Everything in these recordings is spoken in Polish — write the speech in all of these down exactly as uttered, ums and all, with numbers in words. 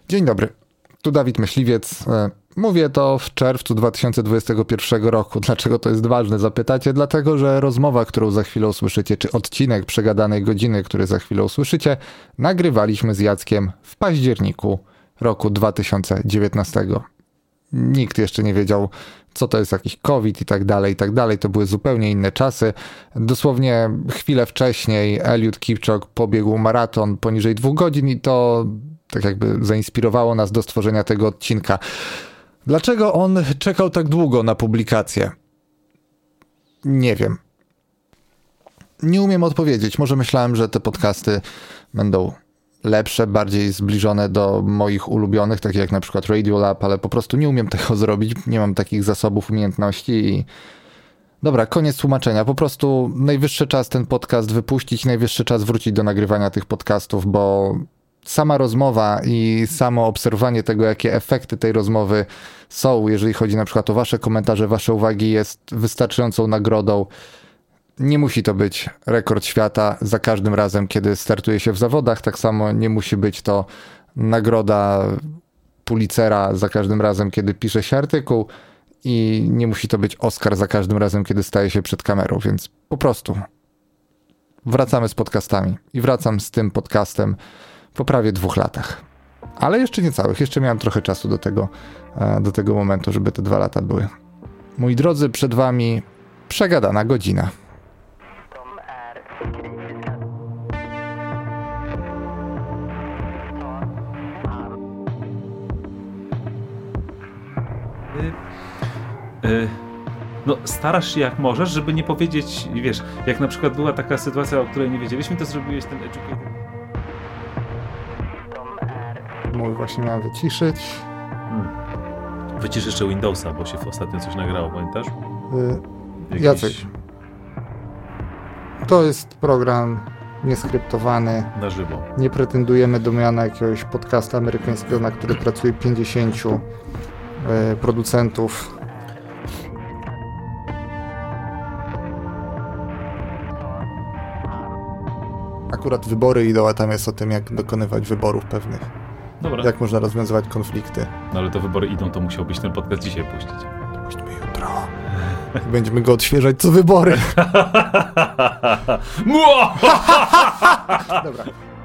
Dzień dobry, tu Dawid Myśliwiec. Mówię to w czerwcu dwa tysiące dwudziestego pierwszego roku. Dlaczego to jest ważne, zapytacie? Dlatego, że rozmowa, którą za chwilę usłyszycie, czy odcinek przegadanej godziny, który za chwilę usłyszycie, nagrywaliśmy z Jackiem w październiku roku dwa tysiące dziewiętnastego. Nikt jeszcze nie wiedział, co to jest jakiś COVID i tak dalej, i tak dalej. To były zupełnie inne czasy. Dosłownie chwilę wcześniej Eliud Kipchoge pobiegł maraton poniżej dwóch godzin i to tak jakby zainspirowało nas do stworzenia tego odcinka. Dlaczego on czekał tak długo na publikację? Nie wiem. Nie umiem odpowiedzieć. Może myślałem, że te podcasty będą lepsze, bardziej zbliżone do moich ulubionych, takich jak na przykład Radiolab, ale po prostu nie umiem tego zrobić. Nie mam takich zasobów, umiejętności i... Dobra, koniec tłumaczenia. Po prostu najwyższy czas ten podcast wypuścić, najwyższy czas wrócić do nagrywania tych podcastów, bo sama rozmowa i samo obserwowanie tego, jakie efekty tej rozmowy są, jeżeli chodzi na przykład o wasze komentarze, wasze uwagi, jest wystarczającą nagrodą. Nie musi to być rekord świata za każdym razem, kiedy startuje się w zawodach. Tak samo nie musi być to nagroda Pulitzera za każdym razem, kiedy pisze się artykuł i nie musi to być Oscar za każdym razem, kiedy staje się przed kamerą, więc po prostu wracamy z podcastami i wracam z tym podcastem po prawie dwóch latach. Ale jeszcze nie całych, jeszcze miałem trochę czasu do tego, do tego momentu, żeby te dwa lata były. Moi drodzy, przed wami przegadana godzina. No, starasz się jak możesz, żeby nie powiedzieć, wiesz, jak na przykład była taka sytuacja, o której nie wiedzieliśmy, to zrobiłeś ten educated. Mój właśnie miałem wyciszyć. Hmm. Wycisz jeszcze Windowsa, bo się ostatnio coś nagrało, pamiętasz? Yy, Jakiś... Jacek. To jest program nieskryptowany. Na żywo. Nie pretendujemy do miana jakiegoś podcastu amerykańskiego, na który pracuje pięćdziesięciu yy, producentów. Akurat wybory idą, a tam jest o tym, jak dokonywać wyborów pewnych. Dobra. Jak można rozwiązywać konflikty. No ale to wybory idą, to musiałbyś ten podcast dzisiaj puścić. Puśćmy jutro. Będziemy go odświeżać co wybory. Dobra.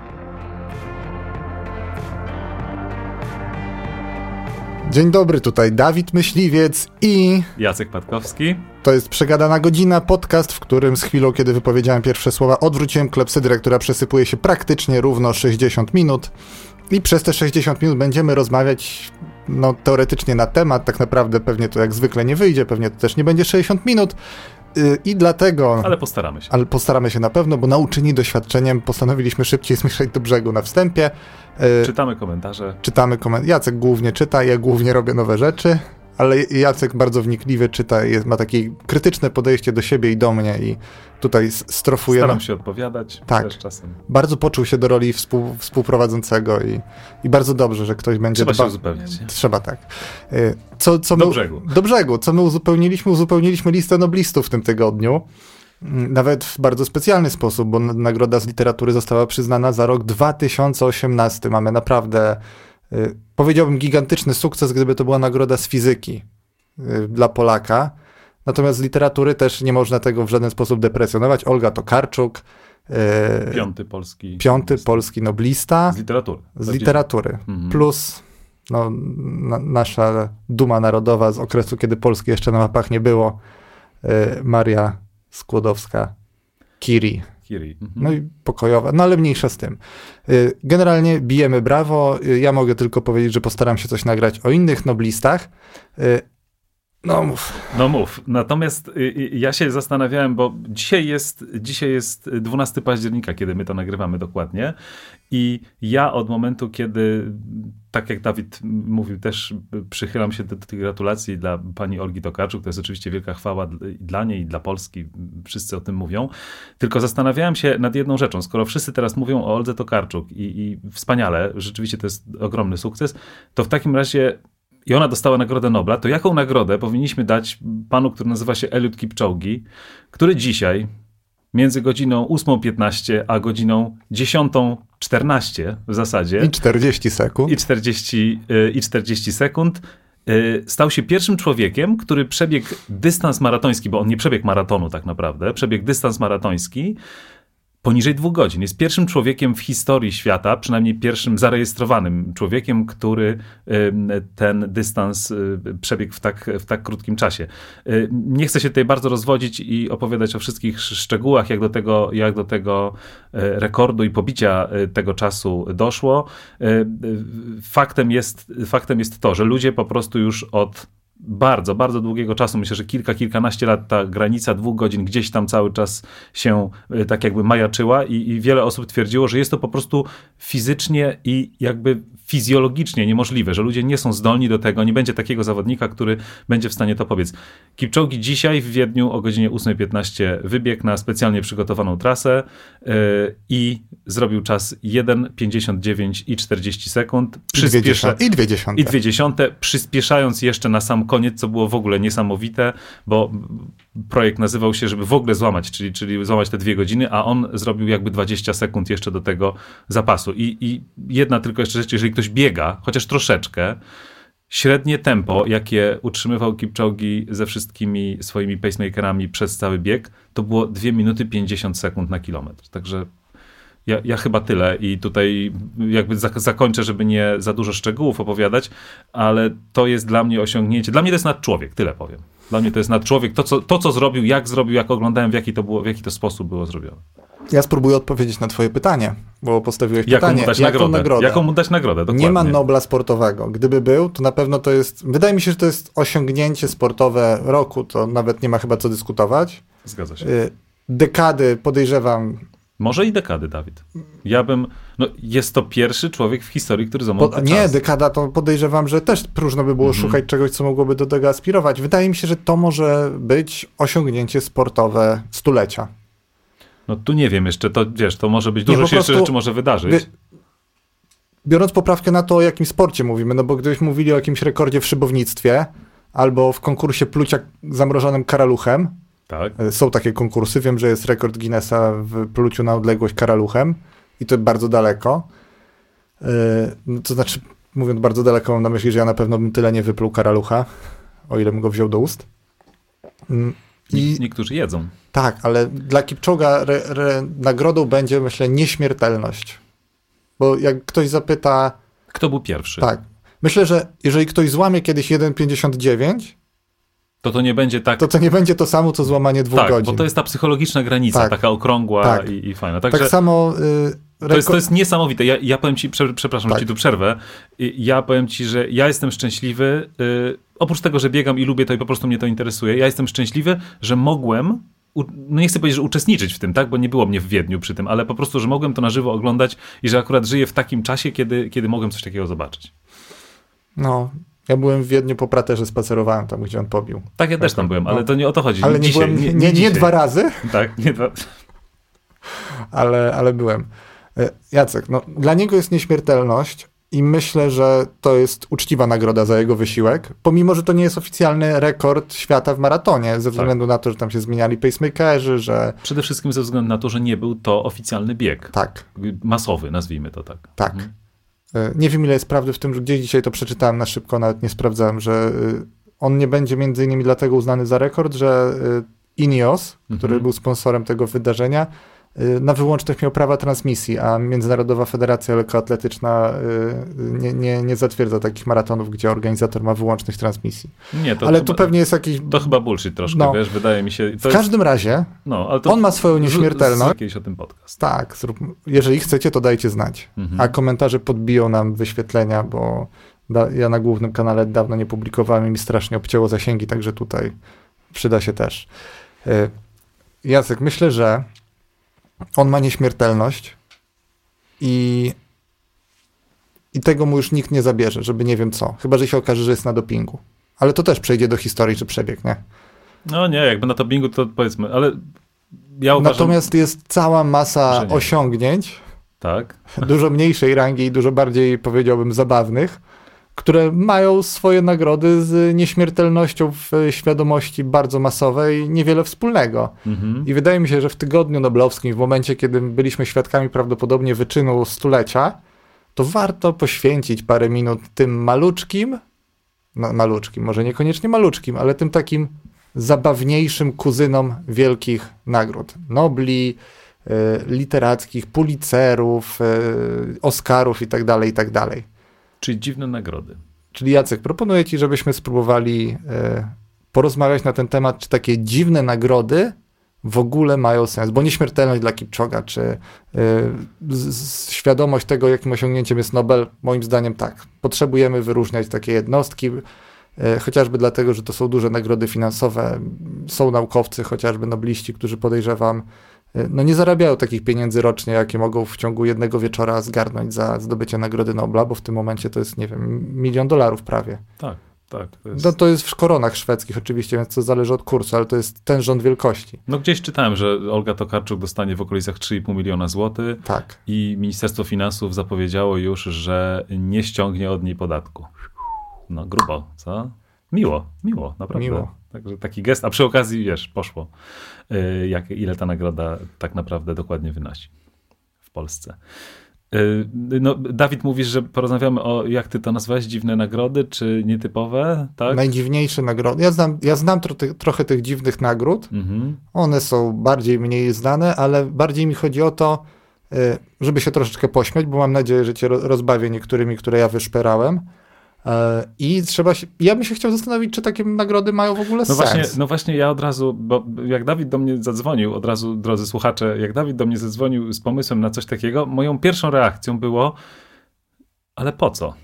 Dzień dobry, tutaj Dawid Myśliwiec i... Jacek Patkowski. To jest Przegadana Godzina, podcast, w którym z chwilą, kiedy wypowiedziałem pierwsze słowa, odwróciłem klepsydrę, która przesypuje się praktycznie równo sześćdziesiąt minut. I przez te sześćdziesiąt minut będziemy rozmawiać, no teoretycznie na temat, tak naprawdę pewnie to jak zwykle nie wyjdzie, pewnie to też nie będzie sześćdziesiąt minut. Yy, I dlatego... Ale postaramy się. Ale postaramy się na pewno, bo nauczeni doświadczeniem postanowiliśmy szybciej zmierzać do brzegu na wstępie. Yy, czytamy komentarze. Czytamy komentarze. Jacek głównie czyta, ja głównie robię nowe rzeczy. Ale Jacek bardzo wnikliwie czyta, jest, ma takie krytyczne podejście do siebie i do mnie i tutaj strofuje. Staram się odpowiadać. Tak. Też czasem. Bardzo poczuł się do roli współ, współprowadzącego i, i bardzo dobrze, że ktoś będzie... Trzeba dba... się uzupełniać. Nie? Trzeba, tak. Co, co do my... brzegu. Do brzegu. Co my uzupełniliśmy? Uzupełniliśmy listę noblistów w tym tygodniu. Nawet w bardzo specjalny sposób, bo nagroda z literatury została przyznana za rok dwa tysiące osiemnasty. Mamy naprawdę... Powiedziałbym gigantyczny sukces, gdyby to była nagroda z fizyki dla Polaka. Natomiast z literatury też nie można tego w żaden sposób deprecjonować. Olga Tokarczuk. Piąty polski. Piąty noblista. polski noblista. Z literatury. Z literatury. Mhm. Plus no, na, nasza duma narodowa z okresu, kiedy Polski jeszcze na mapach nie było. Maria Skłodowska-Curie. Mhm. No i pokojowa, no ale mniejsza z tym. Generalnie bijemy brawo, ja mogę tylko powiedzieć, że postaram się coś nagrać o innych noblistach. No mów. No mów. Natomiast ja się zastanawiałem, bo dzisiaj jest, dzisiaj jest dwunastego października, kiedy my to nagrywamy dokładnie i ja od momentu, kiedy, tak jak Dawid mówił, też przychylam się do, do tych gratulacji dla pani Olgi Tokarczuk, to jest oczywiście wielka chwała dla niej i dla Polski, wszyscy o tym mówią, tylko zastanawiałem się nad jedną rzeczą, skoro wszyscy teraz mówią o Oldze Tokarczuk i, i wspaniale, rzeczywiście to jest ogromny sukces, to w takim razie i ona dostała Nagrodę Nobla, to jaką nagrodę powinniśmy dać panu, który nazywa się Eliud Kipchoge, który dzisiaj między godziną ósmą piętnaście a godziną dziesiątą czternaście w zasadzie. I czterdzieści sekund. I czterdzieści, i czterdzieści sekund. Stał się pierwszym człowiekiem, który przebiegł dystans maratoński, bo on nie przebiegł maratonu tak naprawdę, przebiegł dystans maratoński poniżej dwóch godzin. Jest pierwszym człowiekiem w historii świata, przynajmniej pierwszym zarejestrowanym człowiekiem, który ten dystans przebiegł w tak, w tak krótkim czasie. Nie chcę się tutaj bardzo rozwodzić i opowiadać o wszystkich szczegółach, jak do tego, jak do tego rekordu i pobicia tego czasu doszło. Faktem jest, faktem jest to, że ludzie po prostu już od bardzo, bardzo długiego czasu, myślę, że kilka, kilkanaście lat ta granica dwóch godzin gdzieś tam cały czas się tak jakby majaczyła i, i wiele osób twierdziło, że jest to po prostu fizycznie i jakby fizjologicznie niemożliwe, że ludzie nie są zdolni do tego, nie będzie takiego zawodnika, który będzie w stanie to pobiec. Kipczogi dzisiaj w Wiedniu o godzinie ósmej piętnaście wybiegł na specjalnie przygotowaną trasę yy, i zrobił czas jeden pięćdziesiąt dziewięć i czterdzieści sekund. Przyspiesza... I dwie dziesiąte. I dwie dziesiąte, przyspieszając jeszcze na sam koniec, co było w ogóle niesamowite, bo projekt nazywał się, żeby w ogóle złamać, czyli, czyli złamać te dwie godziny, a on zrobił jakby dwadzieścia sekund jeszcze do tego zapasu. I, i jedna tylko jeszcze rzecz, jeżeli ktoś biega, chociaż troszeczkę, średnie tempo, jakie utrzymywał Kipczogi ze wszystkimi swoimi pacemakerami przez cały bieg, to było dwie minuty pięćdziesiąt sekund na kilometr. Także ja, ja chyba tyle i tutaj jakby zakończę, żeby nie za dużo szczegółów opowiadać, ale to jest dla mnie osiągnięcie. Dla mnie to jest nadczłowiek, tyle powiem. Dla mnie to jest nadczłowiek. To co, to, co zrobił, jak zrobił, jak oglądałem, w jaki to było, w jaki to sposób było zrobione. Ja spróbuję odpowiedzieć na twoje pytanie, bo postawiłeś jaką pytanie. Mu dać jaką nagrodę? nagrodę? Jaką mu dać nagrodę? Dokładnie. Nie ma Nobla sportowego. Gdyby był, to na pewno to jest... Wydaje mi się, że to jest osiągnięcie sportowe roku. To nawet nie ma chyba co dyskutować. Zgadza się. Dekady, podejrzewam... Może i dekady, Dawid. Ja bym... No, jest to pierwszy człowiek w historii, który złamał po, Nie, czas. Dekada to podejrzewam, że też próżno by było mm-hmm. szukać czegoś, co mogłoby do tego aspirować. Wydaje mi się, że to może być osiągnięcie sportowe stulecia. No tu nie wiem jeszcze, to wiesz, to może być, dużo się jeszcze rzeczy może wydarzyć. By, biorąc poprawkę na to, o jakim sporcie mówimy, no bo gdybyśmy mówili o jakimś rekordzie w szybownictwie albo w konkursie plucia zamrożonym karaluchem, tak. Są takie konkursy, wiem, że jest rekord Guinnessa w pluciu na odległość karaluchem i to bardzo daleko. Yy, to znaczy, mówiąc bardzo daleko, mam na myśli, że ja na pewno bym tyle nie wypluł karalucha, o ile bym go wziął do ust. Yy, I niektórzy jedzą. Tak, ale dla Kipczoga re, re, nagrodą będzie, myślę, nieśmiertelność. Bo jak ktoś zapyta... Kto był pierwszy? Tak. Myślę, że jeżeli ktoś złamie kiedyś jeden pięćdziesiąt dziewięć, to to nie będzie tak... To to nie będzie to samo, co złamanie dwóch tak, godzin. Tak, bo to jest ta psychologiczna granica, tak. taka okrągła tak. i, i fajna. Także tak samo... Yy, to, jest, to jest niesamowite. Ja, ja powiem ci, prze, przepraszam, tak. że ci tu przerwę. Ja powiem ci, że ja jestem szczęśliwy, yy, oprócz tego, że biegam i lubię to i po prostu mnie to interesuje, ja jestem szczęśliwy, że mogłem, u, no nie chcę powiedzieć, że uczestniczyć w tym, tak, bo nie było mnie w Wiedniu przy tym, ale po prostu, że mogłem to na żywo oglądać i że akurat żyję w takim czasie, kiedy, kiedy mogłem coś takiego zobaczyć. No... Ja byłem w Wiedniu po praterze, spacerowałem tam, gdzie on pobił. Tak, ja też tam byłem, ale to nie o to chodzi. Ale nie, dzisiaj, byłem, nie, nie, nie, nie dwa razy. Tak, nie dwa. ale, ale byłem. Jacek, no, dla niego jest nieśmiertelność i myślę, że to jest uczciwa nagroda za jego wysiłek, pomimo, że to nie jest oficjalny rekord świata w maratonie, ze względu tak. na to, że tam się zmieniali pacemakerzy, że... Przede wszystkim ze względu na to, że nie był to oficjalny bieg. Tak. Masowy, nazwijmy to tak. Tak. Mhm. Nie wiem, ile jest prawdy w tym, że gdzieś dzisiaj to przeczytałem na szybko, nawet nie sprawdzałem, że on nie będzie między innymi dlatego uznany za rekord, że Ineos, mhm. który był sponsorem tego wydarzenia, na wyłącznych miał prawa transmisji, a Międzynarodowa Federacja Lekkoatletyczna nie, nie, nie zatwierdza takich maratonów, gdzie organizator ma wyłącznych transmisji. Nie, to ale chyba, tu pewnie jest jakiś... To chyba bullshit troszkę, no, wiesz, wydaje mi się... To w jest... każdym razie no, ale to on ma swoją nieśmiertelność. Z, z kiedyś o tym podcast. Tak, zrób... jeżeli chcecie, to dajcie znać. Mhm. A komentarze podbiją nam wyświetlenia, bo da... ja na głównym kanale dawno nie publikowałem i mi strasznie obcięło zasięgi, także tutaj przyda się też. Jacek, myślę, że on ma nieśmiertelność i, i tego mu już nikt nie zabierze, żeby nie wiem co. Chyba, że się okaże, że jest na dopingu. Ale to też przejdzie do historii, czy przebieg, nie? No nie, jakby na dopingu to powiedzmy, ale ja uważam... Natomiast jest cała masa osiągnięć, tak. dużo mniejszej rangi i dużo bardziej, powiedziałbym, zabawnych, które mają swoje nagrody z nieśmiertelnością w świadomości bardzo masowej niewiele wspólnego. Mhm. I wydaje mi się, że w Tygodniu Noblowskim, w momencie, kiedy byliśmy świadkami prawdopodobnie wyczynu stulecia, to warto poświęcić parę minut tym maluczkim, no, maluczkim, może niekoniecznie maluczkim, ale tym takim zabawniejszym kuzynom wielkich nagród. Nobli, y, literackich, Pulitzerów, y, Oscarów i tak dalej, i tak dalej. Czyli dziwne nagrody. Czyli Jacek, proponuję ci, żebyśmy spróbowali y, porozmawiać na ten temat, czy takie dziwne nagrody w ogóle mają sens, bo nieśmiertelność dla Kipczoga, czy y, z, z świadomość tego, jakim osiągnięciem jest Nobel, moim zdaniem tak. Potrzebujemy wyróżniać takie jednostki, y, chociażby dlatego, że to są duże nagrody finansowe. Są naukowcy, chociażby nobliści, którzy podejrzewam, y, no nie zarabiają takich pieniędzy rocznie, jakie mogą w ciągu jednego wieczora zgarnąć za zdobycie Nagrody Nobla, bo w tym momencie to jest, nie wiem, milion dolarów prawie. Tak. Tak, to jest... No to jest w koronach szwedzkich oczywiście, więc to zależy od kursu, ale to jest ten rząd wielkości. No gdzieś czytałem, że Olga Tokarczuk dostanie w okolicach trzy i pół miliona złotych. Tak. I Ministerstwo Finansów zapowiedziało już, że nie ściągnie od niej podatku. No grubo, co? Miło, miło, naprawdę. Miło. Także taki gest, a przy okazji, wiesz, poszło, jak, ile ta nagroda tak naprawdę dokładnie wynosi w Polsce. No, Dawid, mówisz, że porozmawiamy o, jak ty to nazwałeś, dziwne nagrody, czy nietypowe, tak? Najdziwniejsze nagrody. Ja znam, ja znam tro, trochę tych dziwnych nagród. Mhm. One są bardziej, mniej znane, ale bardziej mi chodzi o to, żeby się troszeczkę pośmiać, bo mam nadzieję, że cię rozbawię niektórymi, które ja wyszperałem. I trzeba się, ja bym się chciał zastanowić, czy takie nagrody mają w ogóle no sens. Właśnie, no właśnie ja od razu, bo jak Dawid do mnie zadzwonił, od razu, drodzy słuchacze, jak Dawid do mnie zadzwonił z pomysłem na coś takiego, moją pierwszą reakcją było, ale po co?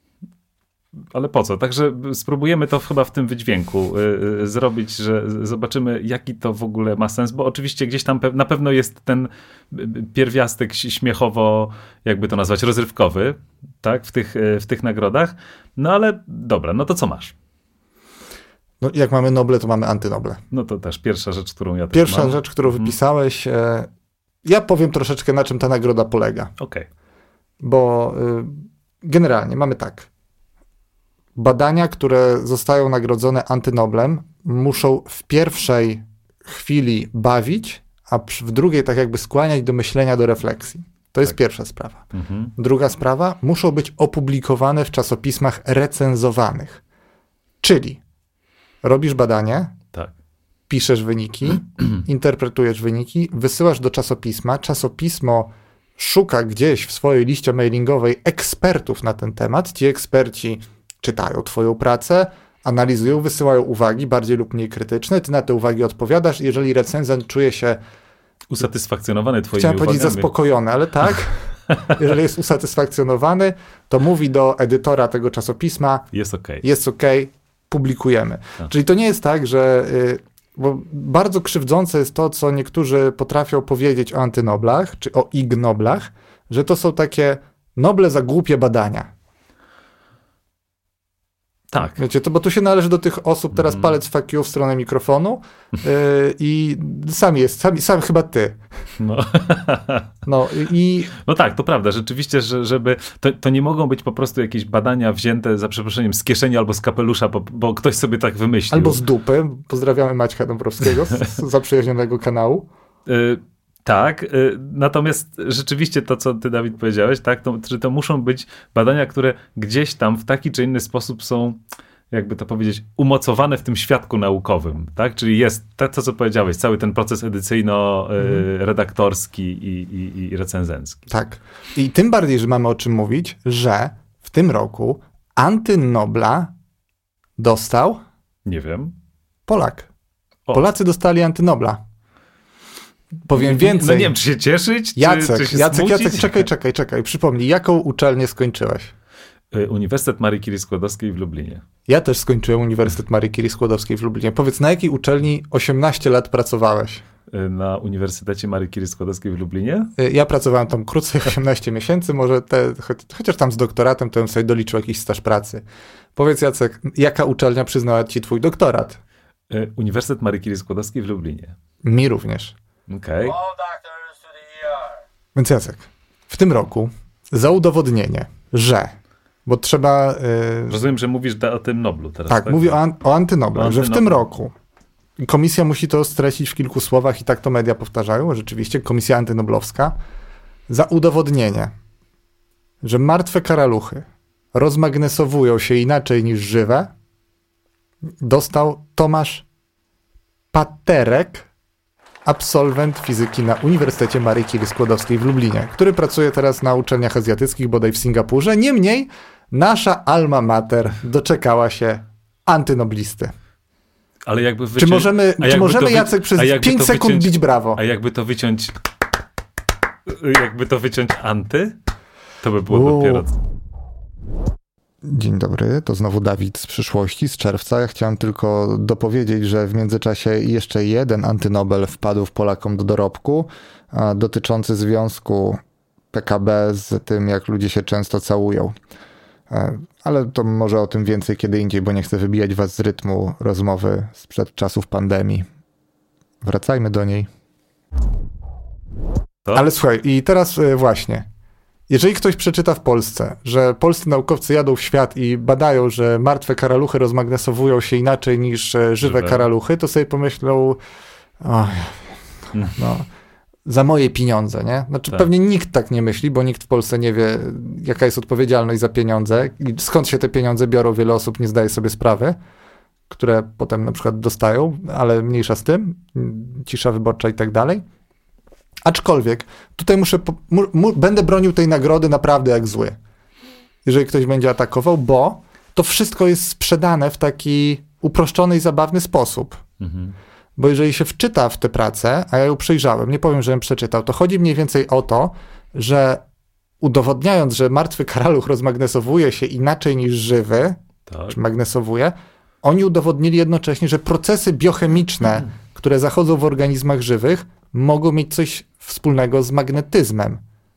Ale po co? Także spróbujemy to chyba w tym wydźwięku y, y, zrobić, że zobaczymy, jaki to w ogóle ma sens, bo oczywiście gdzieś tam pe- na pewno jest ten pierwiastek śmiechowo, jakby to nazwać, rozrywkowy, tak, w tych, w tych nagrodach. No ale dobra, no to co masz? No, jak mamy Noble, to mamy antynoble. No to też pierwsza rzecz, którą ja też Pierwsza mam. rzecz, którą mhm. wypisałeś, e, ja powiem troszeczkę, na czym ta nagroda polega. Okej. Okay. Bo y, generalnie mamy tak. Badania, które zostają nagrodzone antynoblem, muszą w pierwszej chwili bawić, a w drugiej tak jakby skłaniać do myślenia, do refleksji. To jest tak. Pierwsza sprawa. Mhm. Druga sprawa, muszą być opublikowane w czasopismach recenzowanych. Czyli robisz badanie, tak. piszesz wyniki, interpretujesz wyniki, wysyłasz do czasopisma, czasopismo szuka gdzieś w swojej liście mailingowej ekspertów na ten temat, ci eksperci czytają twoją pracę, analizują, wysyłają uwagi, bardziej lub mniej krytyczne, ty na te uwagi odpowiadasz. Jeżeli recenzent czuje się usatysfakcjonowany twoimi Chciałem uwagami. powiedzieć zaspokojony, ale tak. Jeżeli jest usatysfakcjonowany, to mówi do edytora tego czasopisma, jest okej, okay. jest okej, okay, publikujemy. A. Czyli to nie jest tak, że bo bardzo krzywdzące jest to, co niektórzy potrafią powiedzieć o antynoblach, czy o Ig Noblach, że to są takie noble za głupie badania. Tak. Wiecie, to, bo tu się należy do tych osób, teraz mm. palec fuck you w stronę mikrofonu yy, i sam jest, sam, sam chyba ty. No. no i... No tak, to prawda, rzeczywiście, że, żeby, to, to nie mogą być po prostu jakieś badania wzięte, za przeproszeniem, z kieszeni albo z kapelusza, bo, bo ktoś sobie tak wymyślił. Albo z dupy. Pozdrawiamy Maćka Dąbrowskiego z, z zaprzyjaźnionego kanału. Y- Tak, y- natomiast rzeczywiście to, co ty, Dawid, powiedziałeś, tak, to, że to muszą być badania, które gdzieś tam w taki czy inny sposób są, jakby to powiedzieć, umocowane w tym świadku naukowym, tak, czyli jest to, co powiedziałeś, cały ten proces edycyjno-redaktorski i, i, i recenzencki. Tak, i tym bardziej, że mamy o czym mówić, że w tym roku antynobla dostał... Nie wiem. Polak. O. Polacy dostali antynobla. Powiem więcej. No nie wiem, czy się cieszyć, Jacek, czy, czy się Jacek, smucić? Jacek, czekaj, czekaj, czekaj. Przypomnij, jaką uczelnię skończyłeś? Uniwersytet Marii Curie-Skłodowskiej w Lublinie. Ja też skończyłem Uniwersytet Marii Curie-Skłodowskiej w Lublinie. Powiedz, na jakiej uczelni osiemnaście lat pracowałeś? Na Uniwersytecie Marii Curie-Skłodowskiej w Lublinie? Ja pracowałem tam krócej, osiemnaście miesięcy, może te, cho- chociaż tam z doktoratem, to bym sobie doliczył jakiś staż pracy. Powiedz, Jacek, jaka uczelnia przyznała ci twój doktorat? Uniwersytet Marii Curie-Skłodowskiej w Lublinie. Mi również. Okej. Okay. Więc Jacek, w tym roku za udowodnienie, że Bo trzeba... Yy... Rozumiem, że mówisz o tym Noblu teraz. Tak, tak? mówię o, an- o antynoblach, o że w antynoblu. tym roku komisja musi to streścić w kilku słowach i tak to media powtarzają, rzeczywiście, komisja antynoblowska, za udowodnienie, że martwe karaluchy rozmagnesowują się inaczej niż żywe, dostał Tomasz Paterek, absolwent fizyki na Uniwersytecie Marii Curie Skłodowskiej w Lublinie, który pracuje teraz na uczelniach azjatyckich, bodaj w Singapurze. Niemniej nasza alma mater doczekała się antynoblisty. Ale jakby wyciąć, Czy możemy, czy możemy wy... Jacek, przez pięć sekund wyciąć, bić brawo? A jakby to wyciąć jakby to wyciąć anty, to by było Uuu. dopiero... Dzień dobry, to znowu Dawid z przyszłości, z czerwca. Ja chciałem tylko dopowiedzieć, że w międzyczasie jeszcze jeden antynobel wpadł w Polakom do dorobku, a, dotyczący związku P K B z tym, jak ludzie się często całują. E, ale to może o tym więcej kiedy indziej, bo nie chcę wybijać was z rytmu rozmowy sprzed czasów pandemii. Wracajmy do niej. To? Ale słuchaj, i teraz y, właśnie, jeżeli ktoś przeczyta w Polsce, że polscy naukowcy jadą w świat i badają, że martwe karaluchy rozmagnesowują się inaczej niż e, żywe, żywe karaluchy, to sobie pomyślą, o, no, za moje pieniądze, nie? Znaczy tak. Pewnie nikt tak nie myśli, bo nikt w Polsce nie wie, jaka jest odpowiedzialność za pieniądze i skąd się te pieniądze biorą, wiele osób nie zdaje sobie sprawy, które potem na przykład dostają, ale mniejsza z tym, cisza wyborcza i tak dalej. Aczkolwiek tutaj muszę, mu, mu, będę bronił tej nagrody naprawdę jak zły, jeżeli ktoś będzie atakował, bo to wszystko jest sprzedane w taki uproszczony i zabawny sposób. Mhm. Bo jeżeli się wczyta w tę pracę, a ja ją przejrzałem, nie powiem, żebym przeczytał, to chodzi mniej więcej o to, że udowodniając, że martwy karaluch rozmagnesowuje się inaczej niż żywy, tak. czy magnesowuje, oni udowodnili jednocześnie, że procesy biochemiczne, mhm. które zachodzą w organizmach żywych, mogą mieć coś wspólnego z magnetyzmem.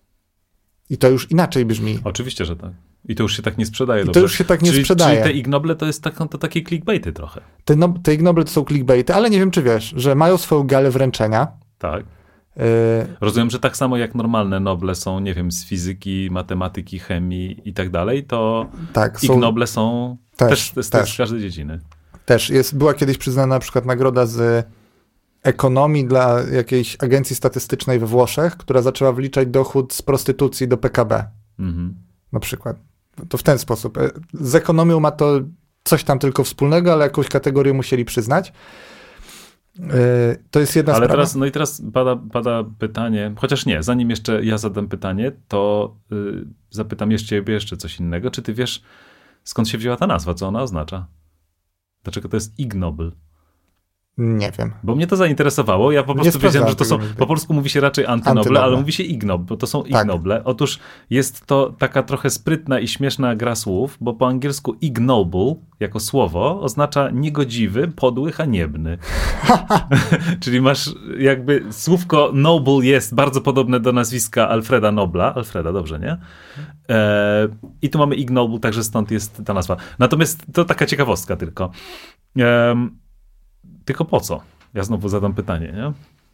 I to już inaczej brzmi. Oczywiście, że tak. I to już się tak nie sprzedaje. I dobrze. to już się tak nie czyli, sprzedaje. Czyli te ignoble to jest tak, to takie clickbaity trochę. Te, no, te ignoble to są clickbaity, ale nie wiem, czy wiesz, że mają swoją galę wręczenia. Tak. Y... Rozumiem, że tak samo jak normalne noble są, nie wiem, z fizyki, matematyki, chemii i tak dalej, to tak, ignoble są, są też, też, też z każdej dziedziny. Też. Jest, była kiedyś przyznana na przykład nagroda z ekonomii dla jakiejś agencji statystycznej we Włoszech, która zaczęła wliczać dochód z prostytucji do P K B. Mhm. Na przykład. To w ten sposób. Z ekonomią ma to coś tam tylko wspólnego, ale jakąś kategorię musieli przyznać. Yy, to jest jedna ale sprawa. Teraz, no i teraz pada, pada pytanie, chociaż nie, zanim jeszcze ja zadam pytanie, to yy, zapytam jeszcze ciebie jeszcze coś innego. Czy ty wiesz, skąd się wzięła ta nazwa? Co ona oznacza? Dlaczego to jest Ig Nobel? Nie wiem. Bo mnie to zainteresowało. Ja po prostu wiedziałem, że to są... Po polsku mówi się raczej antynoble, antynoble. Ale mówi się ignoble, bo to są tak. ignoble. Otóż jest to taka trochę sprytna i śmieszna gra słów, bo po angielsku ignoble jako słowo oznacza niegodziwy, podły, haniebny. Czyli masz jakby słówko noble jest bardzo podobne do nazwiska Alfreda Nobla. Alfreda, dobrze, nie? E, I tu mamy ignoble, także stąd jest ta nazwa. Natomiast to taka ciekawostka tylko. E, Tylko po co? Ja znowu zadam pytanie, nie?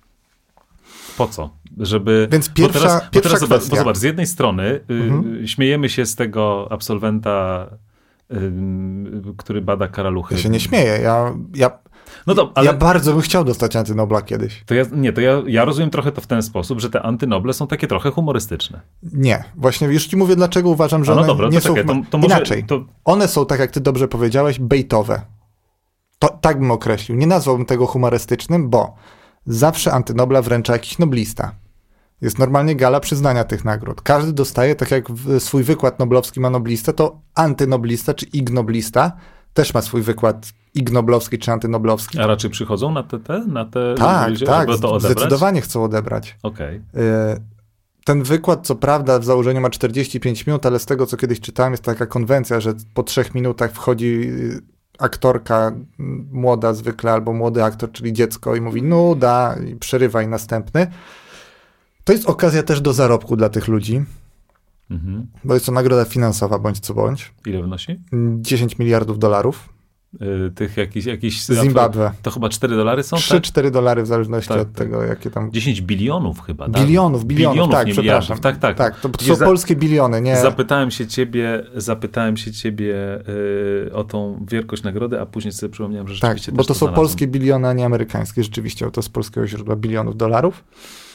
Po co? Żeby... Więc pierwsza, bo teraz, pierwsza bo teraz kwestia. Zobacz, bo zobacz, z jednej strony mhm. y, śmiejemy się z tego absolwenta, y, który bada karaluchy. Ja się nie śmieję. Ja, ja, no to, ale... ja bardzo bym chciał dostać antynobla kiedyś. To ja, nie, to ja, ja rozumiem trochę to w ten sposób, że te antynoble są takie trochę humorystyczne. Nie. Właśnie już ci mówię, dlaczego uważam, że no one dobra, nie to są... Czekaj, to, to może, Inaczej. To... One są, tak jak ty dobrze powiedziałeś, bejtowe. To, tak bym określił. Nie nazwałbym tego humorystycznym, bo zawsze antynobla wręcza jakiś noblista. Jest normalnie gala przyznania tych nagród. Każdy dostaje, tak jak swój wykład noblowski ma noblista, to antynoblista czy ignoblista też ma swój wykład ignoblowski czy antynoblowski. A raczej przychodzą na te, te, na te tak, ludzie, tak, żeby to odebrać? Zdecydowanie chcą odebrać. Okej. Okay. Ten wykład, co prawda, w założeniu ma czterdzieści pięć minut, ale z tego, co kiedyś czytałem, jest taka konwencja, że po trzech minutach wchodzi aktorka młoda zwykle, albo młody aktor, czyli dziecko i mówi nuda i przerywa i następny. To jest okazja też do zarobku dla tych ludzi, mhm. bo jest to nagroda finansowa, bądź co bądź. Ile wynosi? dziesięć miliardów dolarów. tych jakichś... jakichś Zimbabwe. To chyba cztery dolary są? trzy cztery tak? dolary w zależności tak, od tak. tego, jakie tam... dziesięć bilionów chyba. Bilionów, tak? bilionów, bilionów, tak, przepraszam. Tak, tak. tak to, to są za... polskie biliony, nie... Zapytałem się ciebie, zapytałem się ciebie yy, o tą wielkość nagrody, a później sobie przypomniałem, że rzeczywiście tak, bo to, to są znalazłem. polskie biliony, a nie amerykańskie, rzeczywiście, to z polskiego źródła bilionów dolarów.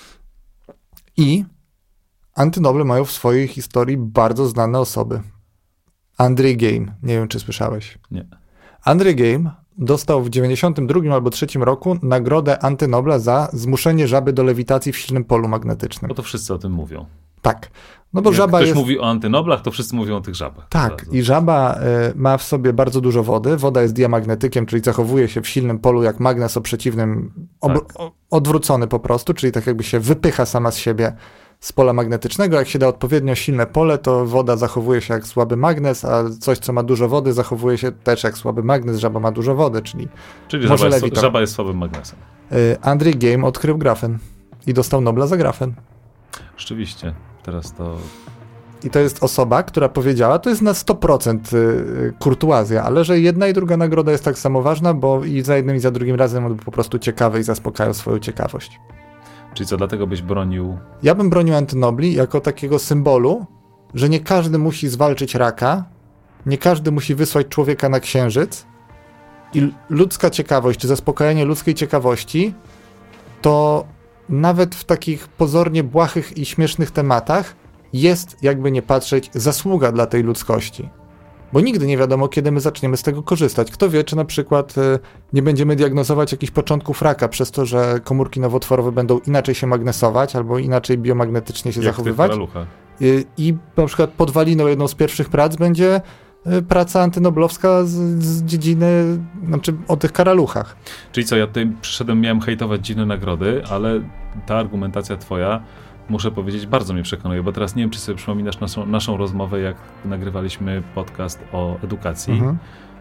I Antynoble mają w swojej historii bardzo znane osoby. Andrzej Game, nie wiem, czy słyszałeś. Nie. Andrzej Game dostał w dziewięćdziesiątym drugim albo trzecim roku nagrodę Antynobla za zmuszenie żaby do lewitacji w silnym polu magnetycznym. No to wszyscy o tym mówią. Tak. No bo Jak żaba ktoś jest... mówi o antynoblach, to wszyscy mówią o tych żabach. Tak. I żaba y, ma w sobie bardzo dużo wody. Woda jest diamagnetykiem, czyli zachowuje się w silnym polu jak magnes o przeciwnym, ob... tak. odwrócony po prostu, czyli tak jakby się wypycha sama z siebie z pola magnetycznego. Jak się da odpowiednio silne pole, to woda zachowuje się jak słaby magnes, a coś, co ma dużo wody, zachowuje się też jak słaby magnes. Żaba ma dużo wody, czyli Czyli może żaba, jest, lewitować. żaba jest słabym magnesem. Y, Andrzej Game odkrył grafen i dostał Nobla za grafen. Rzeczywiście. Teraz to... I to jest osoba, która powiedziała, to jest na sto procent kurtuazja, ale że jedna i druga nagroda jest tak samo ważna, bo i za jednym i za drugim razem on był po prostu ciekawy i zaspokajał swoją ciekawość. Czyli co, dlatego byś bronił... Ja bym bronił Antynobli jako takiego symbolu, że nie każdy musi zwalczyć raka, nie każdy musi wysłać człowieka na księżyc i ludzka ciekawość, czy zaspokajanie ludzkiej ciekawości, to nawet w takich pozornie błahych i śmiesznych tematach jest, jakby nie patrzeć, zasługa dla tej ludzkości. Bo nigdy nie wiadomo, kiedy my zaczniemy z tego korzystać. Kto wie, czy na przykład y, nie będziemy diagnozować jakichś początków raka przez to, że komórki nowotworowe będą inaczej się magnesować albo inaczej biomagnetycznie się Jak zachowywać. Y, I na przykład podwaliną jedną z pierwszych prac będzie y, praca antynoblowska z, z dziedziny, znaczy o tych karaluchach. Czyli co, ja tutaj przyszedłem, miałem hejtować dziwne nagrody, ale ta argumentacja twoja, muszę powiedzieć, bardzo mnie przekonuje, bo teraz nie wiem, czy sobie przypominasz naszą, naszą rozmowę, jak nagrywaliśmy podcast o edukacji, mhm.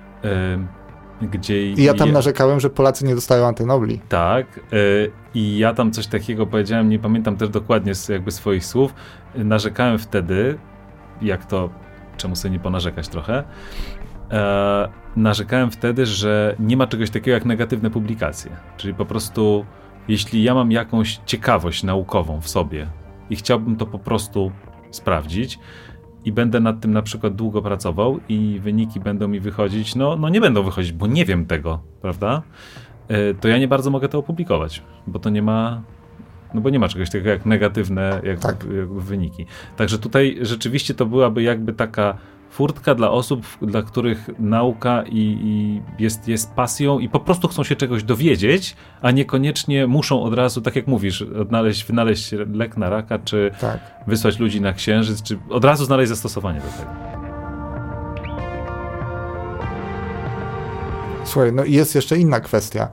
y, gdzie... I ja tam ja, narzekałem, że Polacy nie dostają Antynobli. Tak. Y, I ja tam coś takiego powiedziałem, nie pamiętam też dokładnie z jakby swoich słów. Y, narzekałem wtedy, jak to, czemu sobie nie ponarzekać trochę, y, narzekałem wtedy, że nie ma czegoś takiego jak negatywne publikacje. Czyli po prostu... Jeśli ja mam jakąś ciekawość naukową w sobie i chciałbym to po prostu sprawdzić i będę nad tym na przykład długo pracował i wyniki będą mi wychodzić, no, no nie będą wychodzić, bo nie wiem tego, prawda? To ja nie bardzo mogę to opublikować, bo to nie ma, no bo nie ma czegoś takiego jak negatywne jakby, tak. jakby wyniki. Także tutaj rzeczywiście to byłaby jakby taka furtka dla osób, dla których nauka i, i jest, jest pasją i po prostu chcą się czegoś dowiedzieć, a niekoniecznie muszą od razu, tak jak mówisz, odnaleźć, wynaleźć lek na raka, czy tak. wysłać ludzi na księżyc, czy od razu znaleźć zastosowanie do tego. Słuchaj, no i jest jeszcze inna kwestia.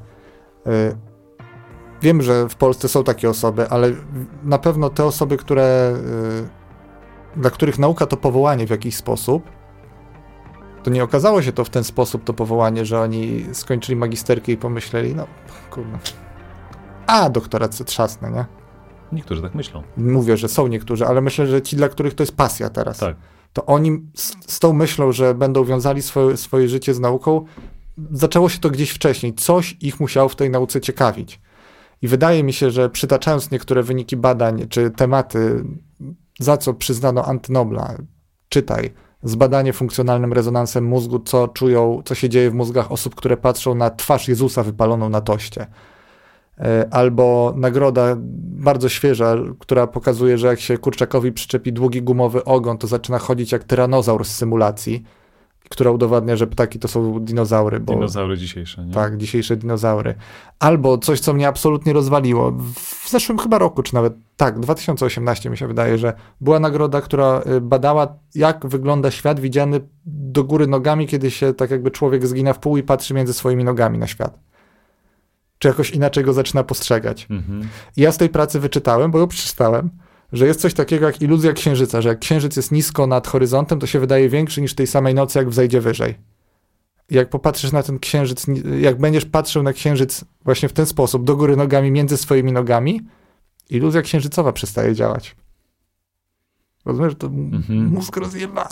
Wiem, że w Polsce są takie osoby, ale na pewno te osoby, które... dla których nauka to powołanie w jakiś sposób, to nie okazało się to w ten sposób, to powołanie, że oni skończyli magisterkę i pomyśleli, no kurde, a doktorat se trzasnę, nie? Niektórzy tak myślą. Mówię, że są niektórzy, ale myślę, że ci, dla których to jest pasja teraz, tak. to oni z, z tą myślą, że będą wiązali swoje, swoje życie z nauką, zaczęło się to gdzieś wcześniej, coś ich musiało w tej nauce ciekawić. I wydaje mi się, że przytaczając niektóre wyniki badań, czy tematy, za co przyznano Antynobla, czytaj, zbadanie funkcjonalnym rezonansem mózgu, co czują, co się dzieje w mózgach osób, które patrzą na twarz Jezusa wypaloną na toście. Albo nagroda bardzo świeża, która pokazuje, że jak się kurczakowi przyczepi długi gumowy ogon, to zaczyna chodzić jak tyranozaur z symulacji, która udowadnia, że ptaki to są dinozaury. Bo, dinozaury dzisiejsze, nie? Tak, dzisiejsze dinozaury. Albo coś, co mnie absolutnie rozwaliło. W zeszłym chyba roku, czy nawet tak, dwa tysiące osiemnastym mi się wydaje, że była nagroda, która badała, jak wygląda świat widziany do góry nogami, kiedy się tak jakby człowiek zgina w pół i patrzy między swoimi nogami na świat. Czy jakoś inaczej go zaczyna postrzegać. Mhm. I ja z tej pracy wyczytałem, bo ją przeczytałem, że jest coś takiego jak iluzja księżyca, że jak księżyc jest nisko nad horyzontem, to się wydaje większy niż tej samej nocy, jak wzejdzie wyżej. I jak popatrzysz na ten księżyc, jak będziesz patrzył na księżyc właśnie w ten sposób, do góry nogami, między swoimi nogami, iluzja księżycowa przestaje działać. Rozumiesz, to Mhm. mózg rozjeba.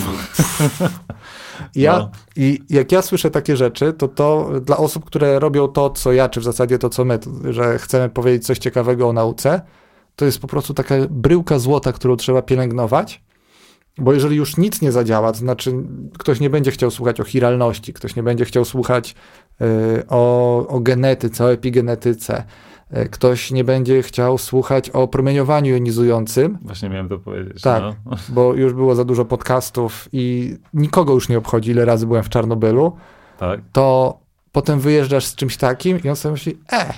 Ja, No. I jak ja słyszę takie rzeczy, to to dla osób, które robią to, co ja, czy w zasadzie to, co my, to, że chcemy powiedzieć coś ciekawego o nauce, to jest po prostu taka bryłka złota, którą trzeba pielęgnować, bo jeżeli już nic nie zadziała, to znaczy ktoś nie będzie chciał słuchać o chiralności, ktoś nie będzie chciał słuchać y, o, o genetyce, o epigenetyce, y, ktoś nie będzie chciał słuchać o promieniowaniu jonizującym, Właśnie miałem to powiedzieć. tak, No. bo już było za dużo podcastów i nikogo już nie obchodzi, ile razy byłem w Czarnobylu, Tak. to potem wyjeżdżasz z czymś takim i on sobie myśli, e,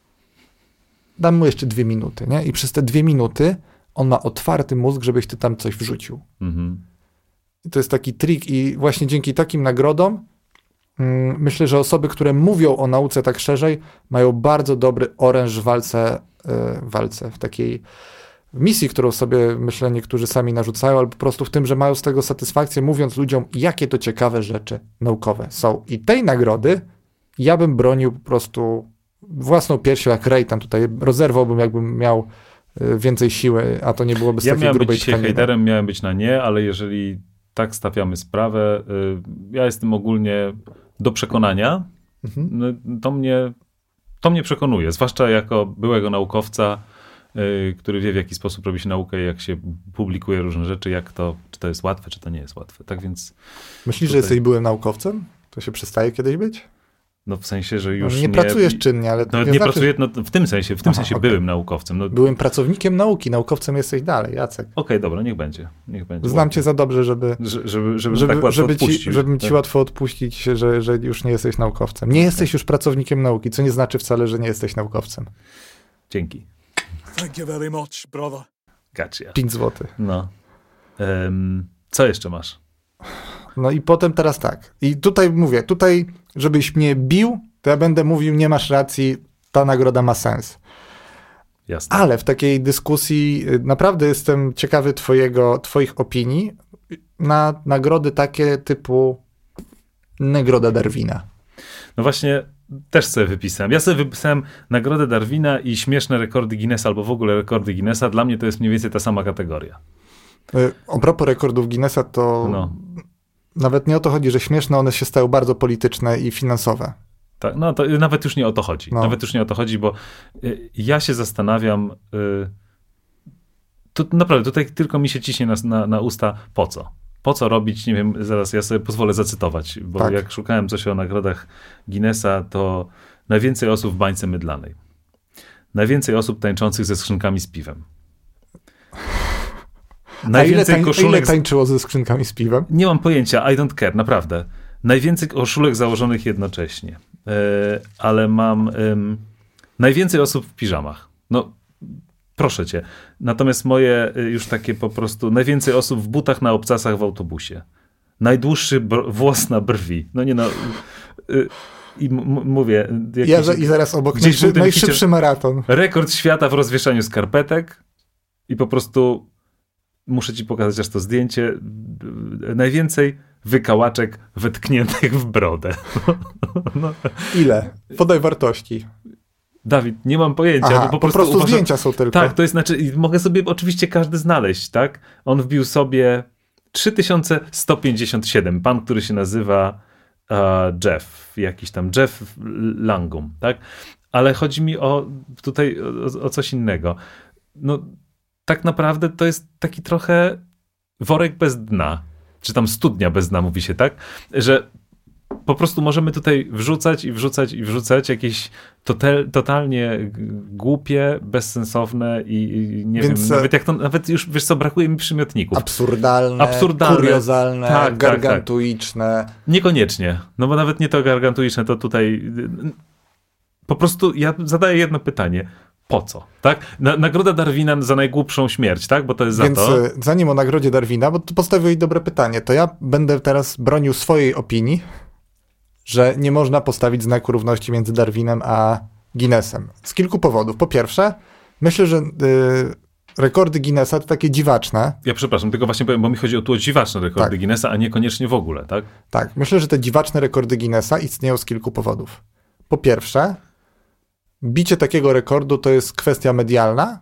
dam mu jeszcze dwie minuty, nie? I przez te dwie minuty on ma otwarty mózg, żebyś ty tam coś wrzucił. Mhm. I to jest taki trik i właśnie dzięki takim nagrodom mm, myślę, że osoby, które mówią o nauce tak szerzej, mają bardzo dobry oręż w walce, y, w walce, w takiej misji, którą sobie, myślę, niektórzy sami narzucają, albo po prostu w tym, że mają z tego satysfakcję, mówiąc ludziom, jakie to ciekawe rzeczy naukowe są. I tej nagrody ja bym bronił po prostu własną piersią, jak Ray, tam tutaj rozerwałbym, jakbym miał y, więcej siły, a to nie byłoby z Ja takiej miałem być grubej dzisiaj tkaniny. hejterem, miałem być na nie, ale jeżeli tak stawiamy sprawę, y, ja jestem ogólnie do przekonania, Mhm. no, to mnie, to mnie przekonuje, zwłaszcza jako byłego naukowca, y, który wie, w jaki sposób robi się naukę, jak się publikuje różne rzeczy, jak to, czy to jest łatwe, czy to nie jest łatwe. Tak więc, Myślisz, tutaj- że jesteś byłym naukowcem? To się przestaje kiedyś być? no w sensie, że No, już nie, nie... pracujesz czynnie, ale to No, nie, nie znaczy, pracuję, no, w tym sensie, w tym Aha, sensie okej. byłem naukowcem. No, Okej, byłym pracownikiem nauki, naukowcem jesteś dalej, Jacek. dobra, niech będzie. Niech będzie Znam cię za dobrze, żeby, Że- żeby, żeby, żeby, tak łatwo żeby, ci, odpuścił. żebym ci Tak. łatwo odpuścić, że, że już nie jesteś naukowcem. Nie jesteś już pracownikiem nauki, co nie znaczy wcale, że nie jesteś naukowcem. Dzięki. Thank you very much, brother. Gotcha. pięć złotych. No. Em, co jeszcze masz? No i potem teraz tak. I tutaj mówię, tutaj żebyś mnie bił, to ja będę mówił, nie masz racji, ta nagroda ma sens. Jasne. Ale w takiej dyskusji y, naprawdę jestem ciekawy twojego, twoich opinii na nagrody takie typu Nagroda Darwina. No właśnie, też sobie wypisałem. Ja sobie wypisałem Nagrodę Darwina i śmieszne rekordy Guinnessa, albo w ogóle rekordy Guinnessa. Dla mnie to jest mniej więcej ta sama kategoria. Y, A propos rekordów Guinnessa, to No. nawet nie o to chodzi, że śmieszne, one się stały bardzo polityczne i finansowe. Tak, no to nawet już nie o to chodzi. No. Nawet już nie o to chodzi, bo y, ja się zastanawiam, y, tu, naprawdę, tutaj tylko mi się ciśnie na, na, na usta, po co? Po co robić, nie wiem, zaraz ja sobie pozwolę zacytować, bo Tak. jak szukałem coś o nagrodach Guinnessa, to najwięcej osób w bańce mydlanej. Najwięcej osób tańczących ze skrzynkami z piwem. A ile, Najwięcej tań, ile koszulek... z- tańczyło ze skrzynkami z piwem? Nie mam pojęcia, I don't care, naprawdę. Najwięcej koszulek założonych jednocześnie. E, ale mam em, najwięcej osób w piżamach. No, proszę cię. Natomiast moje y, już takie po prostu, najwięcej osób w butach na obcasach w autobusie. Najdłuższy br- włos na brwi. No nie no. Y, I m- m- mówię. Jakiś, Ja, za- I zaraz obok gdzieś najszy, był ten najszybszy kicie- maraton. Rekord świata w rozwieszaniu skarpetek i po prostu muszę ci pokazać aż to zdjęcie. Najwięcej wykałaczek wetkniętych w brodę. No. Ile? Podaj wartości. Dawid, nie mam pojęcia. Aha, bo po, po, prostu, prostu uważam- zdjęcia są tylko. Tak, to jest znaczy, i mogę sobie oczywiście każdy znaleźć, tak? On wbił sobie trzy tysiące sto pięćdziesiąt siedem, pan, który się nazywa e, Jeff, jakiś tam Jeff Langum, tak? Ale chodzi mi o tutaj o, o coś innego. No, tak naprawdę to jest taki trochę worek bez dna, czy tam studnia bez dna, mówi się, tak? Że po prostu możemy tutaj wrzucać i wrzucać i wrzucać jakieś total, totalnie g- głupie, bezsensowne i, i nie Więc, wiem, nawet jak to, nawet już, wiesz co, brakuje mi przymiotników. Absurdalne, Absurdalne. kuriozalne, Tak, tak, gargantuiczne. Niekoniecznie, no bo nawet nie to gargantuiczne, to tutaj po prostu ja zadaję jedno pytanie. Po co? Tak? Na, nagroda Darwina za najgłupszą śmierć, tak? Bo to jest Więc za to. e, zanim o nagrodzie Darwina, bo tu postawiłeś dobre pytanie, to ja będę teraz bronił swojej opinii, że nie można postawić znaku równości między Darwinem a Guinnessem. Z kilku powodów. Po pierwsze, myślę, że y, rekordy Guinnessa to takie dziwaczne. Ja przepraszam, tylko właśnie powiem, bo mi chodzi o tu o dziwaczne rekordy Tak. Guinnessa, a niekoniecznie w ogóle, tak? Tak, myślę, że te dziwaczne rekordy Guinnessa istnieją z kilku powodów. Po pierwsze, bicie takiego rekordu to jest kwestia medialna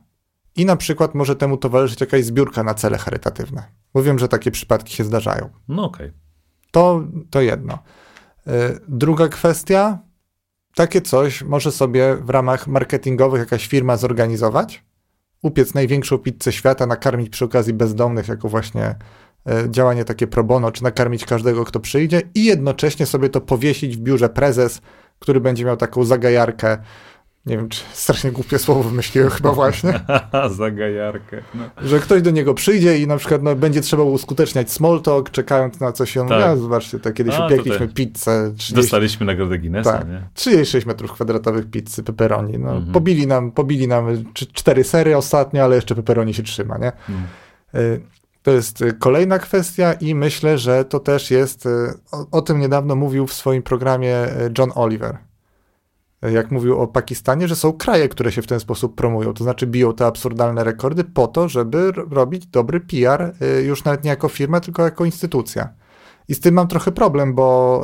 i na przykład może temu towarzyszyć jakaś zbiórka na cele charytatywne. Bo wiem, że takie przypadki się zdarzają. No okej. Okay. To, to jedno. Druga kwestia, takie coś może sobie w ramach marketingowych jakaś firma zorganizować, upiec największą pizzę świata, nakarmić przy okazji bezdomnych jako właśnie działanie takie pro bono, czy nakarmić każdego, kto przyjdzie i jednocześnie sobie to powiesić w biurze prezes, który będzie miał taką zagajarkę. Nie wiem, czy strasznie głupie słowo wymyśliłem chyba właśnie. Zagajarkę. No. Że ktoś do niego przyjdzie i na przykład no, będzie trzeba uskuteczniać small talk, czekając na coś. On mówi, tak. Zobaczcie, to kiedyś A, upiekliśmy pizzę. trzydzieści Dostaliśmy nagrodę Guinnessa, tak, nie? trzydzieści sześć metrów kwadratowych pizzy, pepperoni. No, mhm. Pobili nam, pobili nam cztery sery ostatnio, ale jeszcze pepperoni się trzyma, nie? Mhm. To jest kolejna kwestia i myślę, że to też jest, o, o tym niedawno mówił w swoim programie John Oliver. Jak mówił o Pakistanie, że są kraje, które się w ten sposób promują, to znaczy biją te absurdalne rekordy po to, żeby robić dobry P R, już nawet nie jako firma, tylko jako instytucja. I z tym mam trochę problem, bo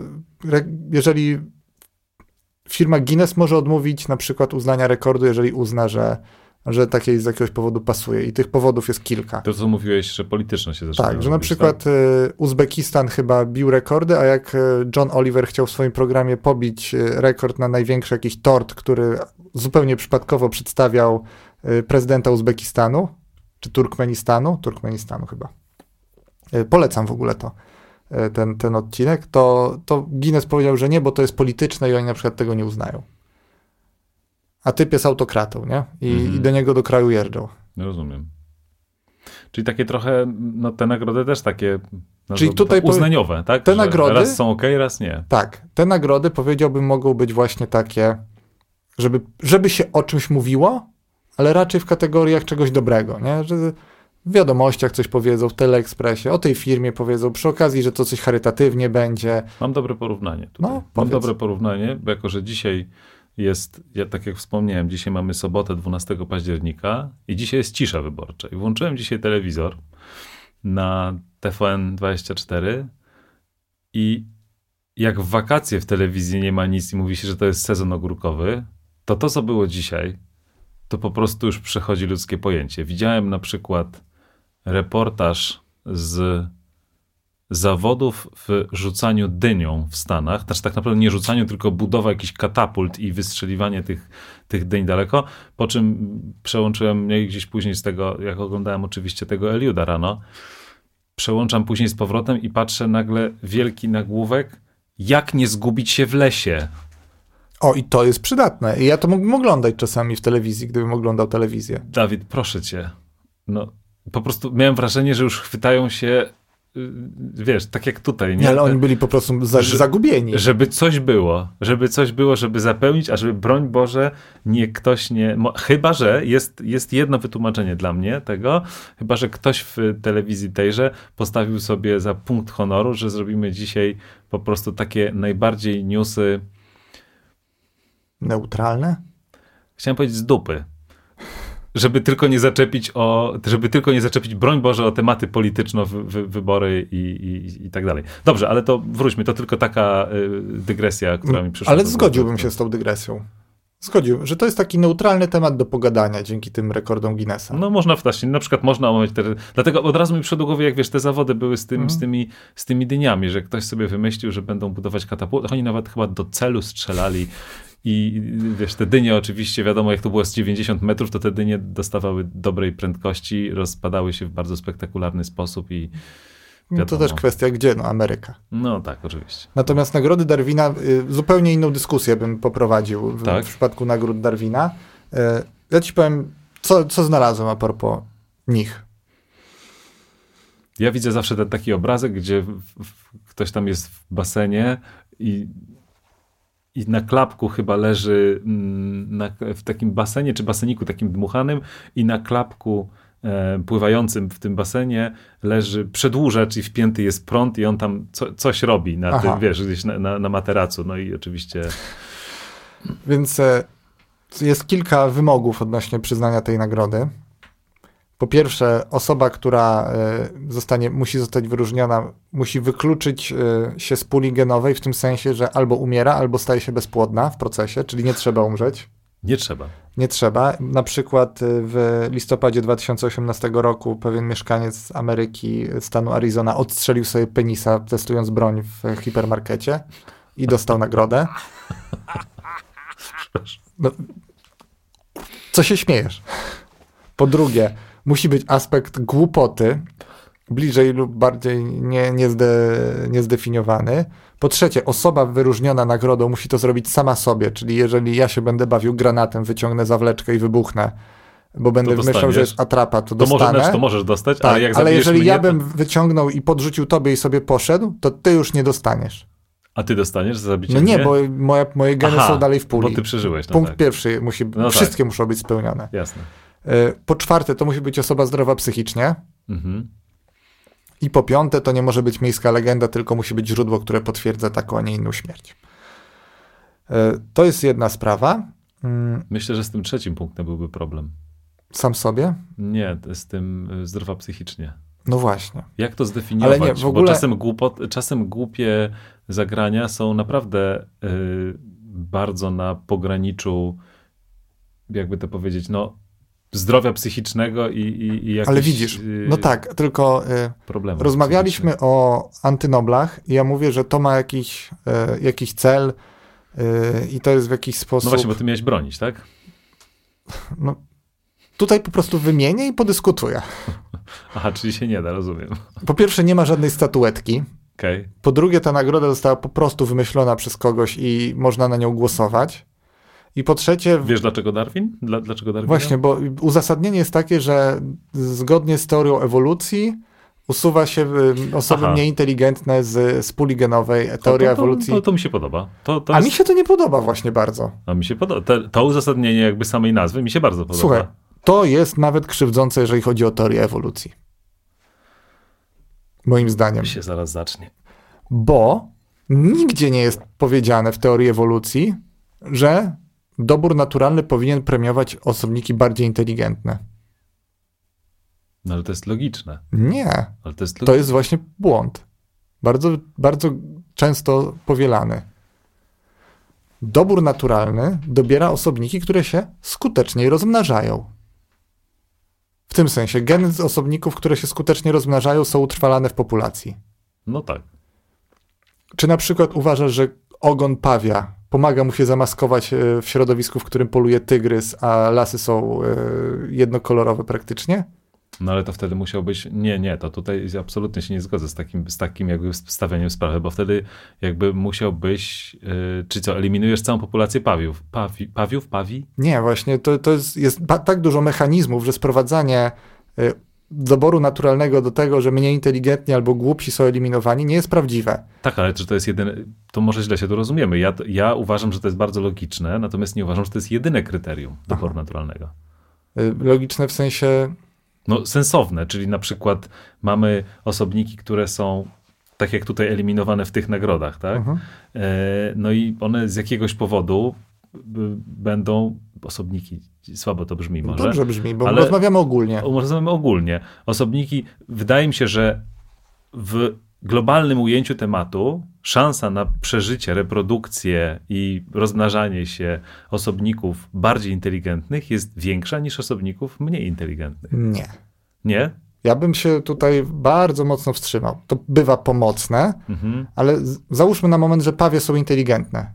jeżeli firma Guinness może odmówić na przykład uznania rekordu, jeżeli uzna, że że takie z jakiegoś powodu pasuje. I tych powodów jest kilka. To, co mówiłeś, że polityczne się zaczyna. Tak, że na przykład tak? Uzbekistan chyba bił rekordy, a jak John Oliver chciał w swoim programie pobić rekord na największy jakiś tort, który zupełnie przypadkowo przedstawiał prezydenta Uzbekistanu, czy Turkmenistanu, Turkmenistanu chyba. Polecam w ogóle to, ten, ten odcinek, to, to Guinness powiedział, że nie, bo to jest polityczne i oni na przykład tego nie uznają. A typ jest autokratą, nie? I, mm-hmm. i do niego do kraju jeżdżą. Rozumiem. Czyli takie trochę, no te nagrody też takie Czyli tutaj uznaniowe, tak? Te nagrody, raz są okej, okay, raz nie. Tak. Te nagrody, powiedziałbym, mogą być właśnie takie, żeby, żeby się o czymś mówiło, ale raczej w kategoriach czegoś dobrego, nie? Że w wiadomościach coś powiedzą, w Teleekspresie, o tej firmie powiedzą, przy okazji, że to coś charytatywnie będzie. Mam dobre porównanie tutaj. No, Mam dobre porównanie, bo jako, że dzisiaj jest, ja tak jak wspomniałem, dzisiaj mamy sobotę dwunastego października i dzisiaj jest cisza wyborcza. I włączyłem dzisiaj telewizor na T V N dwadzieścia cztery i jak w wakacje w telewizji nie ma nic i mówi się, że to jest sezon ogórkowy, to to, co było dzisiaj, to po prostu już przechodzi ludzkie pojęcie. Widziałem na przykład reportaż z zawodów w rzucaniu dynią w Stanach, znaczy tak naprawdę nie rzucaniu, tylko budowa jakiś katapult i wystrzeliwanie tych, tych dyń daleko, po czym przełączyłem mnie gdzieś później z tego, jak oglądałem oczywiście tego Eliuda rano, przełączam później z powrotem i patrzę nagle wielki nagłówek, jak nie zgubić się w lesie. O, i to jest przydatne. Ja to mógłbym oglądać czasami w telewizji, gdybym oglądał telewizję. Dawid, proszę cię. No, po prostu miałem wrażenie, że już chwytają się, wiesz, tak jak tutaj. Nie, ale oni byli po prostu za, że, zagubieni. Żeby coś było, żeby coś było, żeby zapełnić, a żeby, broń Boże, nie ktoś nie... Mo, chyba, że jest, jest jedno wytłumaczenie dla mnie tego, chyba, że ktoś w telewizji tejże postawił sobie za punkt honoru, że zrobimy dzisiaj po prostu takie najbardziej newsy... Neutralne? Chciałem powiedzieć z dupy. Żeby tylko nie zaczepić o, żeby tylko nie zaczepić, broń Boże, o tematy polityczno, wy, wy, wybory i, i, i tak dalej. Dobrze, ale to wróćmy, to tylko taka y, dygresja, która mi przyszła. Ale zgodziłbym się z tą dygresją. Zgodził, że to jest taki neutralny temat do pogadania dzięki tym rekordom Guinnessa. No można właśnie, na przykład można omawiać te... Dlatego od razu mi przyszło do głowy, jak wiesz, te zawody były z, tym, mm. z, tymi, z tymi dyniami, że ktoś sobie wymyślił, że będą budować katapulty. Oni nawet chyba do celu strzelali. I wiesz, te dynie oczywiście, wiadomo, jak to było z dziewięćdziesiąt metrów, to te dynie dostawały dobrej prędkości, rozpadały się w bardzo spektakularny sposób i no to też kwestia gdzie, no Ameryka. No tak, oczywiście. Natomiast nagrody Darwina, y, zupełnie inną dyskusję bym poprowadził w, tak? w przypadku nagród Darwina. Y, ja ci powiem, co, co znalazłem a propos nich. Ja widzę zawsze ten taki obrazek, gdzie w, w, ktoś tam jest w basenie i I na klapku chyba leży na, w takim basenie, czy baseniku takim dmuchanym i na klapku e, pływającym w tym basenie leży przedłużacz i wpięty jest prąd i on tam co, coś robi na Aha. tym, wiesz, gdzieś na, na, na materacu. No i oczywiście... Więc e, jest kilka wymogów odnośnie przyznania tej nagrody. Po pierwsze, osoba, która zostanie, musi zostać wyróżniona, musi wykluczyć się z puli genowej w tym sensie, że albo umiera, albo staje się bezpłodna w procesie, czyli nie trzeba umrzeć. Nie trzeba. Nie trzeba. Na przykład w listopadzie dwa tysiące osiemnastego roku pewien mieszkaniec Ameryki, stanu Arizona, odstrzelił sobie penisa, testując broń w hipermarkecie i dostał nagrodę. No, co się śmiejesz? Po drugie, musi być aspekt głupoty, bliżej lub bardziej nie, niezde, niezdefiniowany. Po trzecie, osoba wyróżniona nagrodą musi to zrobić sama sobie, czyli jeżeli ja się będę bawił granatem, wyciągnę zawleczkę i wybuchnę, bo będę myślał, że jest atrapa, to, to dostanę. Może, to możesz dostać, tak, ale jak ale jeżeli mnie, ja bym to... wyciągnął i podrzucił tobie i sobie poszedł, to ty już nie dostaniesz. A ty dostaniesz za zabicie No nie, mnie? bo moje, moje geny Aha, są dalej w puli. bo ty przeżyłeś. No Punkt tak. pierwszy, musi, no wszystkie tak. muszą być spełnione. Jasne. Po czwarte, to musi być osoba zdrowa psychicznie. Mhm. I po piąte, to nie może być miejska legenda, tylko musi być źródło, które potwierdza taką, a nie inną śmierć. To jest jedna sprawa. Myślę, że z tym trzecim punktem byłby problem. Sam sobie? Nie, z tym zdrowa psychicznie. No właśnie. Jak to zdefiniować? Ale nie, w ogóle... Bo czasem, głupot, czasem głupie zagrania są naprawdę yy, bardzo na pograniczu, jakby to powiedzieć, no zdrowia psychicznego i, i, i jakichś... Ale widzisz, no tak, tylko y, rozmawialiśmy o antynoblach i ja mówię, że to ma jakiś, y, jakiś cel y, i to jest w jakiś sposób... No właśnie, bo ty miałeś bronić, tak? No, tutaj po prostu wymienię i podyskutuję. Aha, czyli się nie da, rozumiem. Po pierwsze, nie ma żadnej statuetki. Okay. Po drugie, ta nagroda została po prostu wymyślona przez kogoś i można na nią głosować. I po trzecie... Wiesz dlaczego Darwin? Dla, dlaczego Darwin? Właśnie, bo uzasadnienie jest takie, że zgodnie z teorią ewolucji usuwa się osoby Aha. mniej inteligentne z, z puli genowej. Teoria to, to, ewolucji... To, to mi się podoba. To, to A jest... mi się to nie podoba właśnie bardzo. A mi się podoba. To, to uzasadnienie jakby samej nazwy mi się bardzo podoba. Słuchaj, to jest nawet krzywdzące, jeżeli chodzi o teorię ewolucji. Moim zdaniem. się zaraz zacznie. Bo nigdzie nie jest powiedziane w teorii ewolucji, że dobór naturalny powinien premiować osobniki bardziej inteligentne. No ale to jest logiczne. Nie. Ale to jest To jest właśnie błąd. Bardzo, bardzo często powielany. Dobór naturalny dobiera osobniki, które się skuteczniej rozmnażają. W tym sensie geny z osobników, które się skutecznie rozmnażają, są utrwalane w populacji. No tak. Czy na przykład uważasz, że ogon pawia pomaga mu się zamaskować w środowisku, w którym poluje tygrys, a lasy są jednokolorowe praktycznie? No ale to wtedy musiałbyś... Nie, nie, to tutaj absolutnie się nie zgodzę z takim, z takim jakby stawianiem sprawy, bo wtedy jakby musiałbyś... Yy, czy co, eliminujesz całą populację pawiów? Pawi, pawiów? Pawi? Nie, właśnie to, to jest, jest tak dużo mechanizmów, że sprowadzanie y, doboru naturalnego do tego, że mniej inteligentni albo głupsi są eliminowani, nie jest prawdziwe. Tak, ale czy to jest jedyne... To może źle się tu rozumiemy. Ja, ja uważam, że to jest bardzo logiczne, natomiast nie uważam, że to jest jedyne kryterium doboru Aha. naturalnego. Y, logiczne w sensie... No sensowne, czyli na przykład mamy osobniki, które są tak jak tutaj eliminowane w tych nagrodach, tak? Mhm. E, no i one z jakiegoś powodu b, będą osobniki, słabo to brzmi może. Dobrze brzmi, bo ale rozmawiamy ogólnie. Rozmawiamy ogólnie. Osobniki, wydaje mi się, że w globalnym ujęciu tematu szansa na przeżycie, reprodukcję i rozmnażanie się osobników bardziej inteligentnych jest większa niż osobników mniej inteligentnych. Nie. Nie? Ja bym się tutaj bardzo mocno wstrzymał. To bywa pomocne, mhm. ale z- załóżmy na moment, że pawie są inteligentne.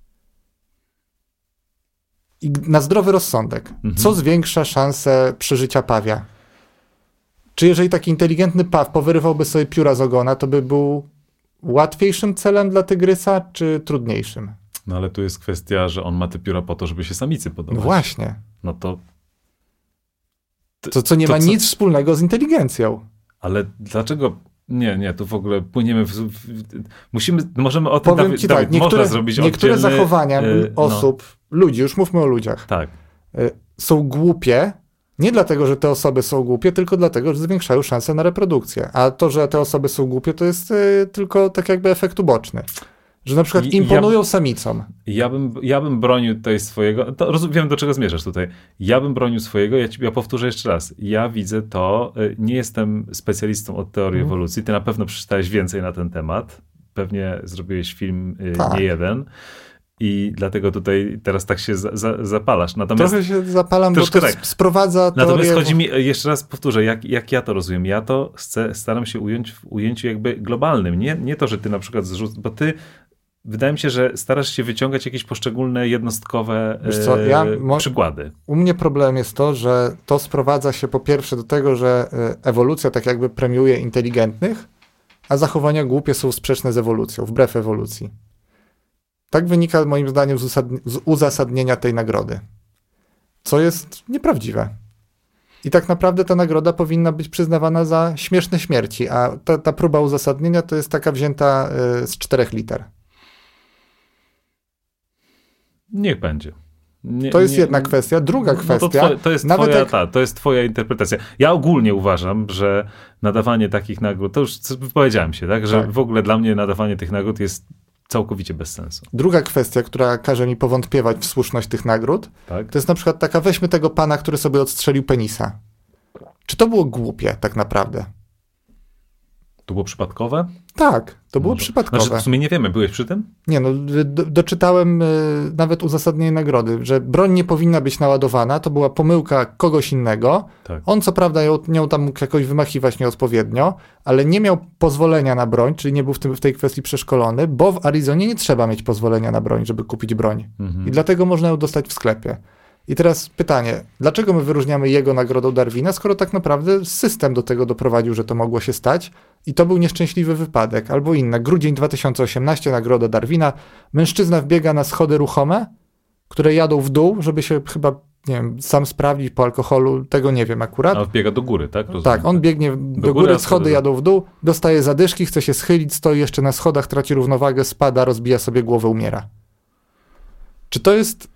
I na zdrowy rozsądek. Mhm. Co zwiększa szansę przeżycia pawia? Czy jeżeli taki inteligentny paw powyrywałby sobie pióra z ogona, to by był łatwiejszym celem dla tygrysa, czy trudniejszym? No ale tu jest kwestia, że on ma te pióra po to, żeby się samicy podobać. No właśnie. No to... Ty, to, co nie to ma co? nic wspólnego z inteligencją. Ale dlaczego... Nie, nie, tu w ogóle płyniemy w... w musimy, możemy o tym... Powiem Dawid, ci tak, Dawid, niektóre, można zrobić niektóre oddzielny, zachowania yy, osób, no. ludzi, już mówmy o ludziach, tak. y, są głupie, nie dlatego, że te osoby są głupie, tylko dlatego, że zwiększają szanse na reprodukcję. A to, że te osoby są głupie, to jest y, tylko tak jakby efekt uboczny. Że na przykład imponują ja, samicom. Ja bym, ja bym bronił tutaj swojego, to rozumiem, do czego zmierzasz tutaj. Ja bym bronił swojego, ja, ci, ja powtórzę jeszcze raz. Ja widzę to, nie jestem specjalistą od teorii mm. ewolucji, ty na pewno przeczytałeś więcej na ten temat. Pewnie zrobiłeś film tak. nie jeden. I dlatego tutaj teraz tak się za, za, zapalasz. Natomiast, Trochę się zapalam, bo to tak. sprowadza teorię... Natomiast chodzi mi, jeszcze raz powtórzę, jak, jak ja to rozumiem. Ja to chcę, staram się ująć w ujęciu jakby globalnym. Nie, nie to, że ty na przykład zrzucasz, bo ty wydaje mi się, że starasz się wyciągać jakieś poszczególne jednostkowe co, ja, mo- przykłady. U mnie problem jest to, że to sprowadza się po pierwsze do tego, że ewolucja tak jakby premiuje inteligentnych, a zachowania głupie są sprzeczne z ewolucją, wbrew ewolucji. Tak wynika moim zdaniem z, usad- z uzasadnienia tej nagrody, co jest nieprawdziwe. I tak naprawdę ta nagroda powinna być przyznawana za śmieszne śmierci, a ta, ta próba uzasadnienia to jest taka wzięta y, z czterech liter. Niech będzie. Nie, to jest nie, jedna kwestia. Druga no kwestia... To, twoje, to, jest nawet twoja, jak... ta, to jest twoja interpretacja. Ja ogólnie uważam, że nadawanie takich nagród, to już wypowiedziałem się, tak? Że tak. w ogóle dla mnie nadawanie tych nagród jest całkowicie bez sensu. Druga kwestia, która każe mi powątpiewać w słuszność tych nagród, tak? to jest na przykład taka, weźmy tego pana, który sobie odstrzelił penisa. Czy to było głupie tak naprawdę? To było przypadkowe? Tak, to było no to, przypadkowe. Znaczy, w sumie nie wiemy, byłeś przy tym? Nie, no do, doczytałem y, nawet uzasadnienie nagrody, że broń nie powinna być naładowana, to była pomyłka kogoś innego. Tak. On co prawda ją, nią tam mógł jakoś wymachiwać nieodpowiednio, ale nie miał pozwolenia na broń, czyli nie był w, tym, w tej kwestii przeszkolony, bo w Arizonie nie trzeba mieć pozwolenia na broń, żeby kupić broń. Mhm. I dlatego można ją dostać w sklepie. I teraz pytanie, dlaczego my wyróżniamy jego nagrodą Darwina, skoro tak naprawdę system do tego doprowadził, że to mogło się stać i to był nieszczęśliwy wypadek. Albo inna, grudzień dwa tysiące osiemnasty, nagroda Darwina, mężczyzna wbiega na schody ruchome, które jadą w dół, żeby się chyba, nie wiem, sam sprawdzić po alkoholu, tego nie wiem akurat. A wbiega do góry, tak? Rozumiem. Tak, on biegnie do, do góry, góry schody jadą w dół, dostaje zadyszki, chce się schylić, stoi jeszcze na schodach, traci równowagę, spada, rozbija sobie głowę, umiera. Czy to jest...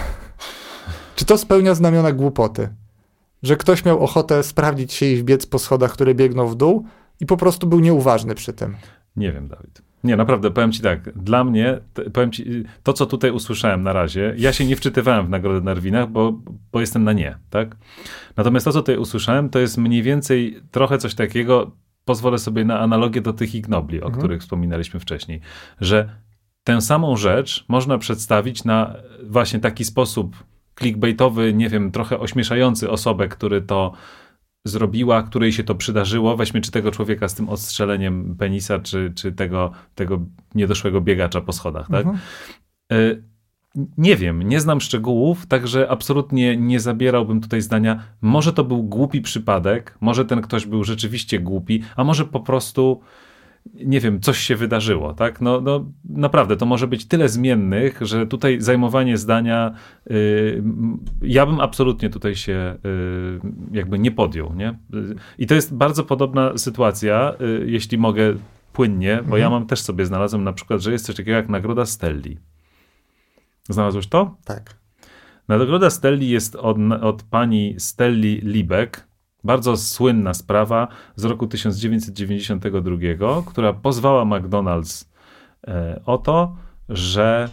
Czy to spełnia znamiona głupoty? Że ktoś miał ochotę sprawdzić się i wbiec po schodach, które biegną w dół i po prostu był nieuważny przy tym? Nie wiem, Dawid. Nie, naprawdę, powiem ci tak, dla mnie, powiem ci, to co tutaj usłyszałem na razie, ja się nie wczytywałem w nagrodę Darwina, bo, bo jestem na nie, tak? Natomiast to, co tutaj usłyszałem, to jest mniej więcej trochę coś takiego, pozwolę sobie na analogię do tych Ig Nobli, o mhm. których wspominaliśmy wcześniej, że tę samą rzecz można przedstawić na właśnie taki sposób clickbaitowy, nie wiem, trochę ośmieszający osobę, który to zrobiła, której się to przydarzyło. Weźmy czy tego człowieka z tym odstrzeleniem penisa, czy, czy tego, tego niedoszłego biegacza po schodach, tak? Mhm. Y- nie wiem, nie znam szczegółów, także absolutnie nie zabierałbym tutaj zdania. Może to był głupi przypadek, może ten ktoś był rzeczywiście głupi, a może po prostu nie wiem, coś się wydarzyło, tak? No, no naprawdę, to może być tyle zmiennych, że tutaj zajmowanie zdania, yy, ja bym absolutnie tutaj się yy, jakby nie podjął, nie? I to jest bardzo podobna sytuacja, yy, jeśli mogę płynnie, bo mhm. ja mam też sobie znalazłem na przykład, że jest coś takiego jak nagroda Stelli. Znalazłeś to? Tak. Nagroda Stelli jest od, od pani Stelli Libek. Bardzo słynna sprawa z roku tysiąc dziewięćset dziewięćdziesiątego drugiego, która pozwała McDonald's e, o to, że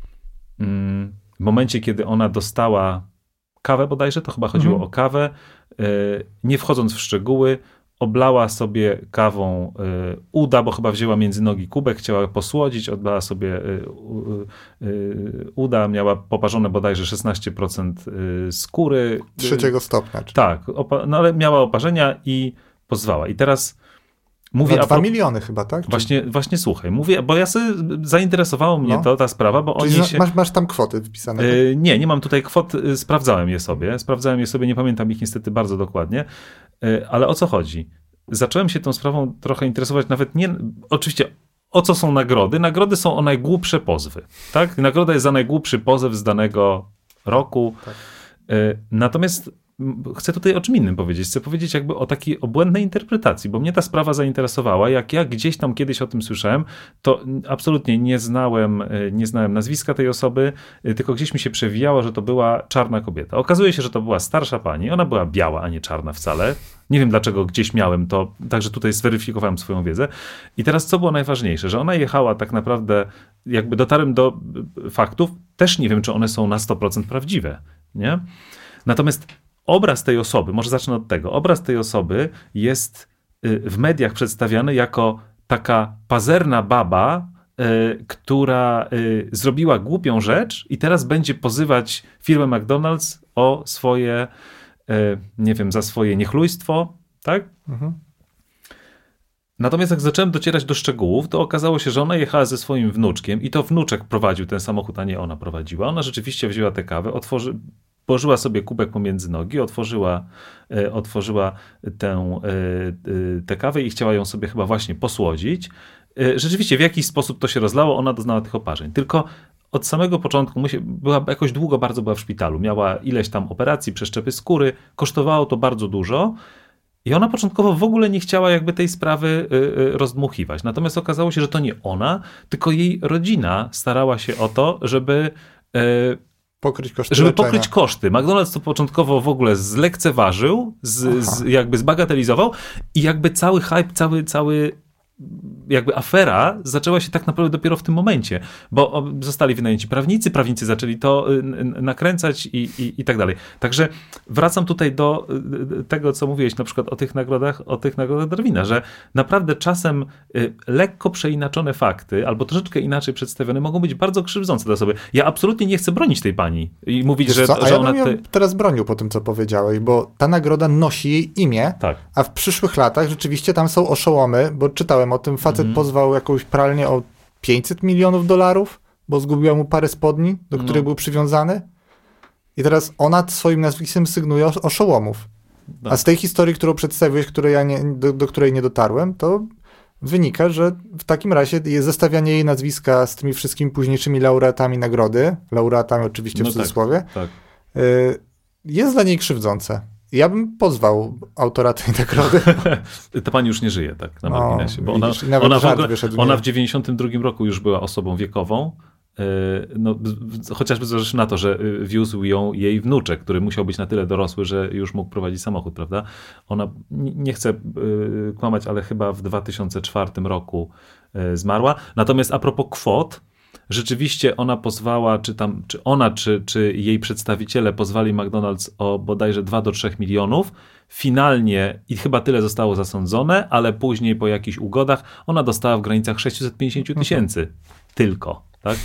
mm, w momencie, kiedy ona dostała kawę bodajże, to chyba chodziło mhm. o kawę, e, nie wchodząc w szczegóły, oblała sobie kawą y, uda, bo chyba wzięła między nogi kubek, chciała posłodzić, oblała sobie y, y, y, uda, miała poparzone bodajże szesnaście procent y, skóry. Trzeciego stopnia. Czy... Tak, opa- no ale miała oparzenia i pozwała. I teraz mówię... Na dwa miliony chyba, tak? Czy... Właśnie, właśnie słuchaj, mówię, bo ja sobie zainteresowało mnie no. to, ta sprawa, bo Czyli oni się... masz, masz tam kwoty wypisane? Tak? Yy, nie, nie mam tutaj kwot, yy, sprawdzałem je sobie, sprawdzałem je sobie, nie pamiętam ich niestety bardzo dokładnie, yy, ale o co chodzi? Zacząłem się tą sprawą trochę interesować, nawet nie, oczywiście o co są nagrody? Nagrody są o najgłupsze pozwy, tak? Nagroda jest za najgłupszy pozew z danego roku, tak. Yy, natomiast chcę tutaj o czym innym powiedzieć. Chcę powiedzieć jakby o takiej obłędnej interpretacji, bo mnie ta sprawa zainteresowała. Jak ja gdzieś tam kiedyś o tym słyszałem, to absolutnie nie znałem, nie znałem nazwiska tej osoby, tylko gdzieś mi się przewijało, że to była czarna kobieta. Okazuje się, że to była starsza pani. Ona była biała, a nie czarna wcale. Nie wiem dlaczego gdzieś miałem to, także tutaj zweryfikowałem swoją wiedzę. I teraz co było najważniejsze, że ona jechała tak naprawdę, jakby dotarłem do faktów, też nie wiem, czy one są na sto procent prawdziwe, nie? Natomiast obraz tej osoby, może zacznę od tego, obraz tej osoby jest w mediach przedstawiany jako taka pazerna baba, y, która y, zrobiła głupią rzecz i teraz będzie pozywać firmę McDonald's o swoje, y, nie wiem, za swoje niechlujstwo, tak? Mhm. Natomiast jak zacząłem docierać do szczegółów, to okazało się, że ona jechała ze swoim wnuczkiem i to wnuczek prowadził ten samochód, a nie ona prowadziła. Ona rzeczywiście wzięła tę kawę, otworzy, położyła sobie kubek pomiędzy nogi, otworzyła, e, otworzyła tę, e, tę kawę i chciała ją sobie chyba właśnie posłodzić. E, rzeczywiście w jakiś sposób to się rozlało, ona doznała tych oparzeń. Tylko od samego początku musi, była jakoś długo bardzo była w szpitalu. Miała ileś tam operacji, przeszczepy skóry, kosztowało to bardzo dużo. I ona początkowo w ogóle nie chciała jakby tej sprawy y, y, rozdmuchiwać. Natomiast okazało się, że to nie ona, tylko jej rodzina starała się o to, żeby... Y, pokryć koszty żeby leczenia. pokryć koszty. McDonald's to początkowo w ogóle zlekceważył, z, z, jakby zbagatelizował i jakby cały hype, cały, cały jakby afera zaczęła się tak naprawdę dopiero w tym momencie, bo zostali wynajęci prawnicy, prawnicy zaczęli to nakręcać i, i, i tak dalej. Także wracam tutaj do tego, co mówiłeś na przykład o tych nagrodach, o tych nagrodach Darwina, że naprawdę czasem lekko przeinaczone fakty albo troszeczkę inaczej przedstawione mogą być bardzo krzywdzące dla osoby. Ja absolutnie nie chcę bronić tej pani i mówić, Wiesz że, co? A że ja ona... bym ją te... teraz bronił po tym, co powiedziałeś, bo ta nagroda nosi jej imię, tak. A w przyszłych latach rzeczywiście tam są oszołomy, bo czytałem o tym, facet mm. pozwał jakąś pralnię o pięćset milionów dolarów, bo zgubiła mu parę spodni, do których no. był przywiązany. I teraz ona swoim nazwiskiem sygnuje oszołomów. No. A z tej historii, którą przedstawiłeś, której ja nie, do, do której nie dotarłem, to wynika, że w takim razie jest zestawianie jej nazwiska z tymi wszystkimi późniejszymi laureatami nagrody, laureatami oczywiście w no cudzysłowie, tak, tak. Y, jest dla niej krzywdzące. Ja bym pozwał autora tej nagrody. Ta pani już nie żyje, tak, na marginesie, bo ona, widzisz, ona, w, ogóle, ona w dziewięćdziesiątym drugim roku już była osobą wiekową, no, chociażby zależy na to, że wiózł ją jej wnuczek, który musiał być na tyle dorosły, że już mógł prowadzić samochód, prawda? Ona, nie chcę kłamać, ale chyba w dwa tysiące czwartym roku zmarła. Natomiast a propos kwot, rzeczywiście ona pozwała, czy tam, czy ona, czy, czy jej przedstawiciele pozwali McDonald's o bodajże dwa do trzech milionów. Finalnie, i chyba tyle zostało zasądzone, ale później po jakichś ugodach ona dostała w granicach sześćset pięćdziesiąt tysięcy. Mhm. Tylko, tak?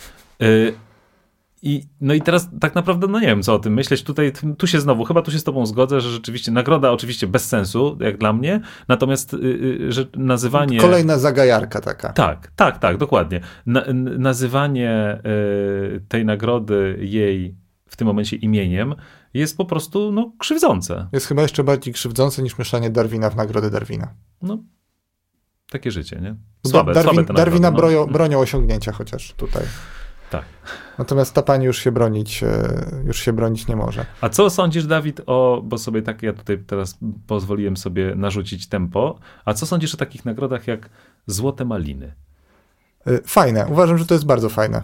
Y- I, no i teraz tak naprawdę, no nie wiem, co o tym myśleć. Tutaj, tu się znowu, chyba tu się z tobą zgodzę, że rzeczywiście nagroda oczywiście bez sensu, jak dla mnie, natomiast yy, że nazywanie... Kolejna zagajarka taka. Tak, tak, tak, dokładnie. Na, nazywanie yy, tej nagrody jej w tym momencie imieniem jest po prostu, no, krzywdzące. Jest chyba jeszcze bardziej krzywdzące niż mieszanie Darwina w nagrodę Darwina. No, takie życie, nie? Słabe, Darwin, słabe te Darwina nagrody, no. bronią, bronią osiągnięcia chociaż tutaj. Tak. Natomiast ta pani już się bronić, już się bronić nie może. A co sądzisz, Dawid, o, bo sobie tak, ja tutaj teraz pozwoliłem sobie narzucić tempo, a co sądzisz o takich nagrodach jak Złote Maliny? Fajne. Uważam, że to jest bardzo fajne.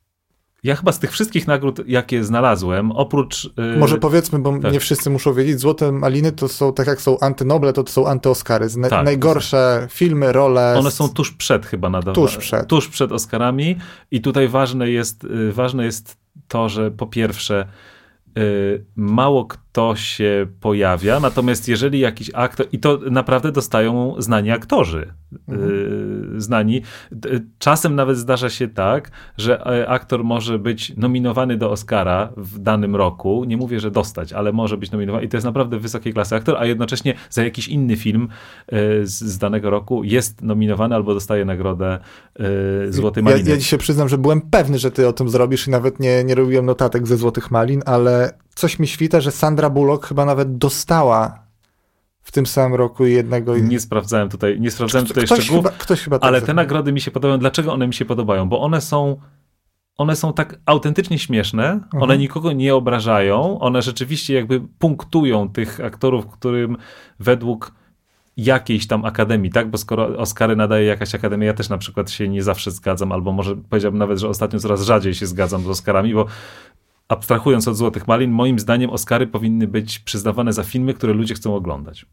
Ja chyba z tych wszystkich nagród, jakie znalazłem, oprócz... Yy... Może powiedzmy, bo tak. nie wszyscy muszą wiedzieć, Złote Maliny to są, tak jak są antynoble, to, to są antyoskary. Na, tak, najgorsze tak. filmy, role... One są tuż przed chyba nadawane. Tuż przed. Tuż przed Oscarami i tutaj ważne jest, yy, ważne jest to, że po pierwsze yy, mało kto się pojawia, natomiast jeżeli jakiś aktor, i to naprawdę dostają znani aktorzy, mhm. yy, znani. Czasem nawet zdarza się tak, że aktor może być nominowany do Oscara w danym roku, nie mówię, że dostać, ale może być nominowany i to jest naprawdę wysokiej klasy aktor, a jednocześnie za jakiś inny film yy, z, z danego roku jest nominowany albo dostaje nagrodę yy, Złotej Maliny. Ja, ja dzisiaj przyznam, że byłem pewny, że ty o tym zrobisz i nawet nie, nie robiłem notatek ze Złotych Malin, ale coś mi świta, że Sandra Bullock chyba nawet dostała w tym samym roku jednego... Nie sprawdzałem tutaj, nie sprawdzałem tutaj ktoś szczegółów, chyba, ktoś chyba tak ale zrobił. te nagrody mi się podobają. Dlaczego one mi się podobają? Bo one są, one są tak autentycznie śmieszne, mhm. one nikogo nie obrażają, one rzeczywiście jakby punktują tych aktorów, którym według jakiejś tam akademii, tak? Bo skoro Oscary nadaje jakaś akademia, ja też na przykład się nie zawsze zgadzam, albo może powiedziałbym nawet, że ostatnio coraz rzadziej się zgadzam z Oscarami, bo abstrahując od Złotych Malin, moim zdaniem Oscary powinny być przyznawane za filmy, które ludzie chcą oglądać.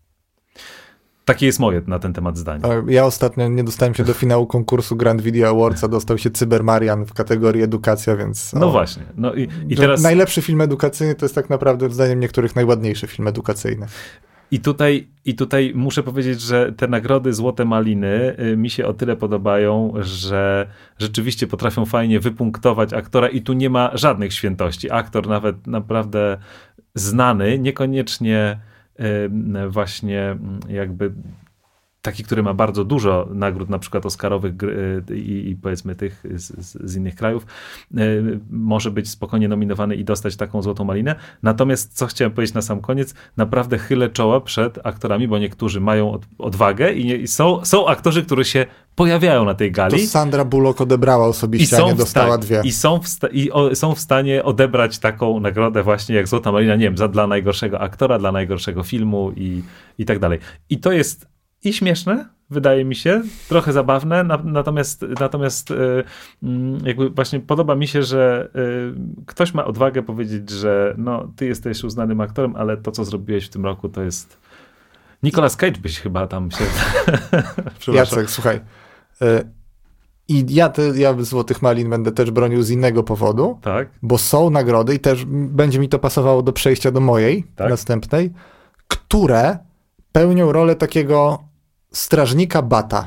Takie jest moje na ten temat zdanie. Ja ostatnio nie dostałem się do finału konkursu Grand Video Awards, a dostał się Cybermarian w kategorii edukacja, więc... No o, właśnie. No i, i teraz... Najlepszy film edukacyjny to jest tak naprawdę zdaniem niektórych najładniejszy film edukacyjny. I tutaj, I tutaj muszę powiedzieć, że te nagrody Złote Maliny mi się o tyle podobają, że rzeczywiście potrafią fajnie wypunktować aktora i tu nie ma żadnych świętości. Aktor nawet naprawdę znany, niekoniecznie właśnie jakby taki, który ma bardzo dużo nagród, na przykład oscarowych i, i powiedzmy tych z, z innych krajów, może być spokojnie nominowany i dostać taką Złotą Malinę. Natomiast, co chciałem powiedzieć na sam koniec, naprawdę chylę czoła przed aktorami, bo niektórzy mają od, odwagę i, nie, i są, są aktorzy, którzy się pojawiają na tej gali. To Sandra Bullock odebrała osobiście, a nie dostała dwie. I, są w, sta- i o, są w stanie odebrać taką nagrodę właśnie jak Złota Malina, nie wiem, za, dla najgorszego aktora, dla najgorszego filmu i, i tak dalej. I to jest i śmieszne, wydaje mi się, trochę zabawne, na, natomiast, natomiast y, jakby właśnie podoba mi się, że y, ktoś ma odwagę powiedzieć, że no, ty jesteś uznanym aktorem, ale to, co zrobiłeś w tym roku, to jest... Nicolas Cage byś chyba tam się... Jacek, słuchaj. Y, I ja, te, ja Złotych Malin będę też bronił z innego powodu, tak? Bo są nagrody i też będzie mi to pasowało do przejścia do mojej tak? następnej, które pełnią rolę takiego strażnika bata.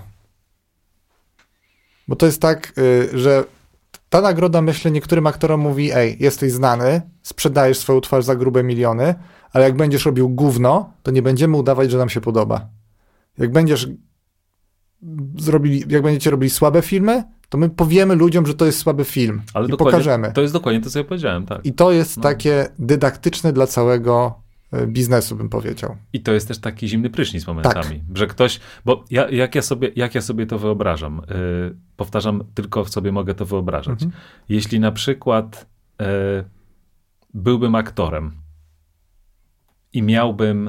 Bo to jest tak, yy, że ta nagroda, myślę, niektórym aktorom mówi, ej, jesteś znany, sprzedajesz swoją twarz za grube miliony, ale jak będziesz robił gówno, to nie będziemy udawać, że nam się podoba. Jak będziesz zrobili, jak będziecie robili słabe filmy, to my powiemy ludziom, że to jest słaby film ale i pokażemy. To jest dokładnie to, co ja powiedziałem, tak. I to jest no. takie dydaktyczne dla całego biznesu, bym powiedział. I to jest też taki zimny prysznic momentami, tak. Że ktoś, bo ja, jak, ja sobie, jak ja sobie to wyobrażam, yy, powtarzam, tylko sobie mogę to wyobrażać. Mhm. Jeśli na przykład yy, byłbym aktorem i miałbym,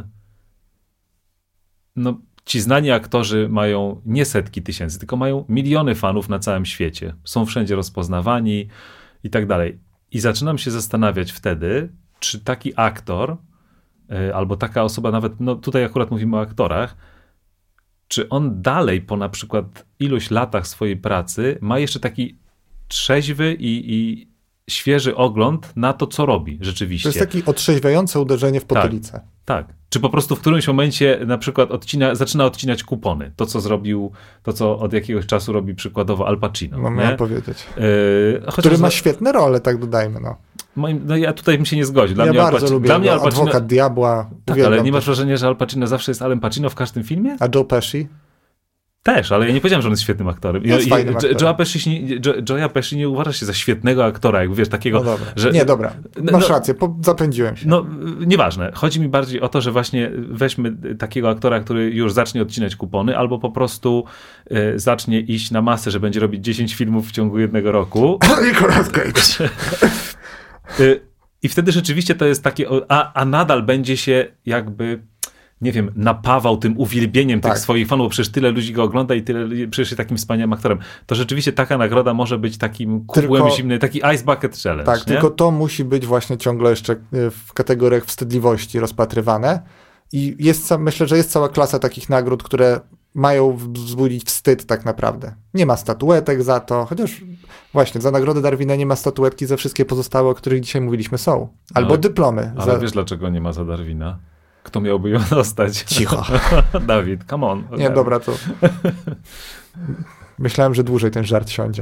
no ci znani aktorzy mają nie setki tysięcy, tylko mają miliony fanów na całym świecie. Są wszędzie rozpoznawani i tak dalej. I zaczynam się zastanawiać wtedy, czy taki aktor albo taka osoba, nawet, no tutaj akurat mówimy o aktorach, czy on dalej po na przykład iluś latach swojej pracy ma jeszcze taki trzeźwy i, i świeży ogląd na to, co robi rzeczywiście. To jest takie otrzeźwiające uderzenie w potylicę. Tak, tak. Czy po prostu w którymś momencie na przykład odcina, zaczyna odcinać kupony. To, co zrobił, to, co od jakiegoś czasu robi przykładowo Al Pacino. No, miałem powiedzieć. Yy, Który ma świetne role, tak dodajmy, no. Moim, no ja tutaj bym się nie zgodził. Dla ja mnie bardzo Al Pacino, lubię dla mnie Al Pacino, Adwokat Diabła. Tak, ale nie masz wrażenia, że Al Pacino zawsze jest Alem Pacino w każdym filmie? A Joe Pesci? Też, ale ja nie powiedziałem, że on jest świetnym aktorem. Jest Jo, aktorem. Joe'a Pesci, jo, Joe'a Pesci nie uważa się za świetnego aktora, jak wiesz, takiego... No dobra. Że, nie, dobra, masz no, rację, po, zapędziłem się. No, nieważne. Chodzi mi bardziej o to, że właśnie weźmy takiego aktora, który już zacznie odcinać kupony, albo po prostu y, zacznie iść na masę, że będzie robić dziesięć filmów w ciągu jednego roku. Nicolas Cage. y, I wtedy rzeczywiście to jest takie... A, a nadal będzie się jakby... nie wiem, napawał tym uwielbieniem tak. tych swoich fanów, bo przecież tyle ludzi go ogląda i tyle, przecież jest takim wspaniałym aktorem. To rzeczywiście taka nagroda może być takim kubłem tylko, zimny, taki Ice Bucket Challenge. Tak, nie? tylko to musi być właśnie ciągle jeszcze w kategoriach wstydliwości rozpatrywane i jest, myślę, że jest cała klasa takich nagród, które mają wzbudzić wstyd tak naprawdę. Nie ma statuetek za to, chociaż właśnie za Nagrodę Darwina nie ma statuetki, za wszystkie pozostałe, o których dzisiaj mówiliśmy, są. Albo ale, dyplomy. Ale za... wiesz, dlaczego nie ma za Darwina? Kto miałby ją dostać? Cicho. Dawid, come on. Nie, dobra, to... Myślałem, że dłużej ten żart siądzie.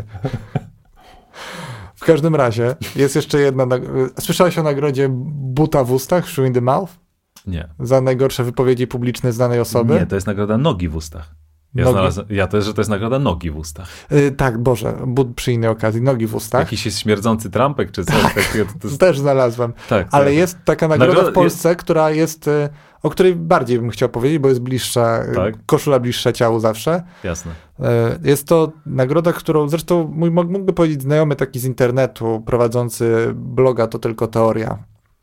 W każdym razie jest jeszcze jedna... Nag- Słyszałeś o nagrodzie Buta w ustach, Shoe in the mouth? Nie. Za najgorsze wypowiedzi publiczne znanej osoby? Nie, to jest nagroda nogi w ustach. Ja, nogi. znalazłem, ja też, że to jest nagroda nogi w ustach. Yy, tak, Boże, but przy innej okazji, nogi w ustach. Jakiś jest śmierdzący trampek czy coś tak, takiego. To jest... Też znalazłem. Tak, ale tak. jest taka nagroda, nagroda w Polsce, jest... która jest, o której bardziej bym chciał powiedzieć, bo jest bliższa, tak. koszula bliższa ciału zawsze. Jasne. Jest to nagroda, którą zresztą mój, mógłby powiedzieć znajomy taki z internetu, prowadzący bloga To Tylko Teoria.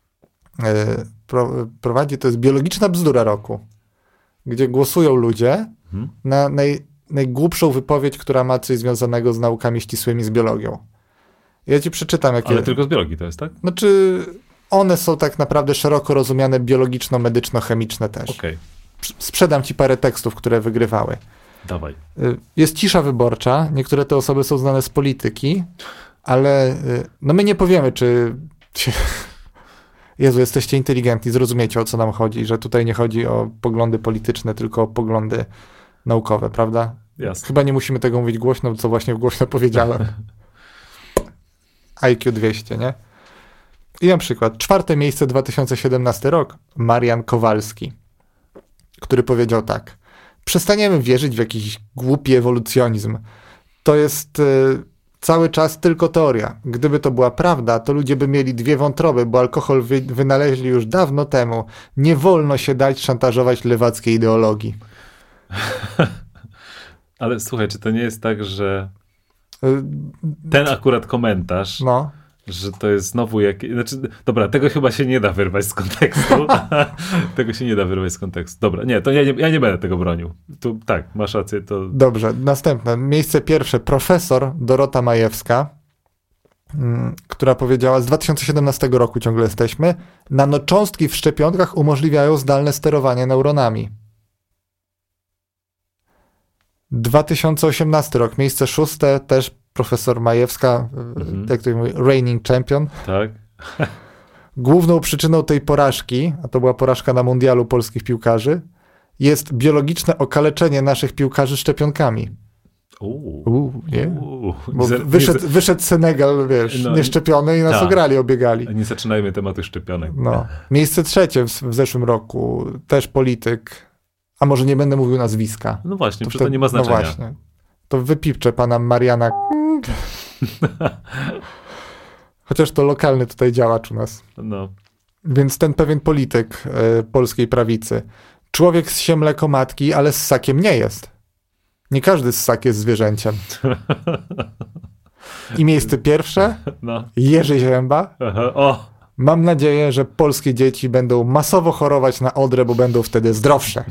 Pro, prowadzi, to jest biologiczna bzdura roku, gdzie głosują ludzie hmm. na naj, najgłupszą wypowiedź, która ma coś związanego z naukami ścisłymi, z biologią. Ja ci przeczytam, jakie... Ale tylko z biologii to jest, tak? Znaczy, one są tak naprawdę szeroko rozumiane biologiczno-medyczno-chemiczne też. Okej. Okay. Sprzedam ci parę tekstów, które wygrywały. Dawaj. Jest cisza wyborcza, niektóre te osoby są znane z polityki, ale no my nie powiemy, czy... Jezu, jesteście inteligentni, zrozumiecie, o co nam chodzi, że tutaj nie chodzi o poglądy polityczne, tylko o poglądy naukowe, prawda? Jasne. Chyba nie musimy tego mówić głośno, co właśnie głośno powiedziałem. I Q dwieście, nie? I na przykład czwarte miejsce dwa tysiące siedemnasty rok, Marian Kowalski, który powiedział tak: przestaniemy wierzyć w jakiś głupi ewolucjonizm. To jest y, cały czas tylko teoria. Gdyby to była prawda, to ludzie by mieli dwie wątroby, bo alkohol wy, wynaleźli już dawno temu. Nie wolno się dać szantażować lewackiej ideologii. Ale słuchaj, czy to nie jest tak, że ten akurat komentarz, no. że to jest znowu jakieś... Znaczy, dobra, tego chyba się nie da wyrwać z kontekstu. Tego się nie da wyrwać z kontekstu. Dobra, nie, to ja nie, ja nie będę tego bronił. Tu, tak, masz rację. To... Dobrze, następne. Miejsce pierwsze, profesor Dorota Majewska, m, która powiedziała, z dwa tysiące siedemnastego roku ciągle jesteśmy, nanocząstki w szczepionkach umożliwiają zdalne sterowanie neuronami. dwa tysiące osiemnasty rok, miejsce szóste, też profesor Majewska, mhm. jak to się mówi, reigning champion. Tak. Główną przyczyną tej porażki, a to była porażka na mundialu polskich piłkarzy, jest biologiczne okaleczenie naszych piłkarzy szczepionkami. Uuu, Uuu, nie? Uuu, Bo nie, wyszedł, nie, wyszedł Senegal, wiesz, no, nieszczepiony i nas ta. ograli, obiegali. Nie zaczynajmy tematu szczepionek. No. Miejsce trzecie w, w zeszłym roku, też polityk, a może nie będę mówił nazwiska. No właśnie, to, przecież to nie ma znaczenia. No właśnie. To wypipczę pana Mariana. Chociaż to lokalny tutaj działacz u nas. No. Więc ten pewien polityk y, polskiej prawicy. Człowiek zsie mleko matki, ale z ssakiem nie jest. Nie każdy ssak jest zwierzęciem. I miejsce pierwsze, no. Jerzy Zięba. Aha, o. Mam nadzieję, że polskie dzieci będą masowo chorować na odrę, bo będą wtedy zdrowsze.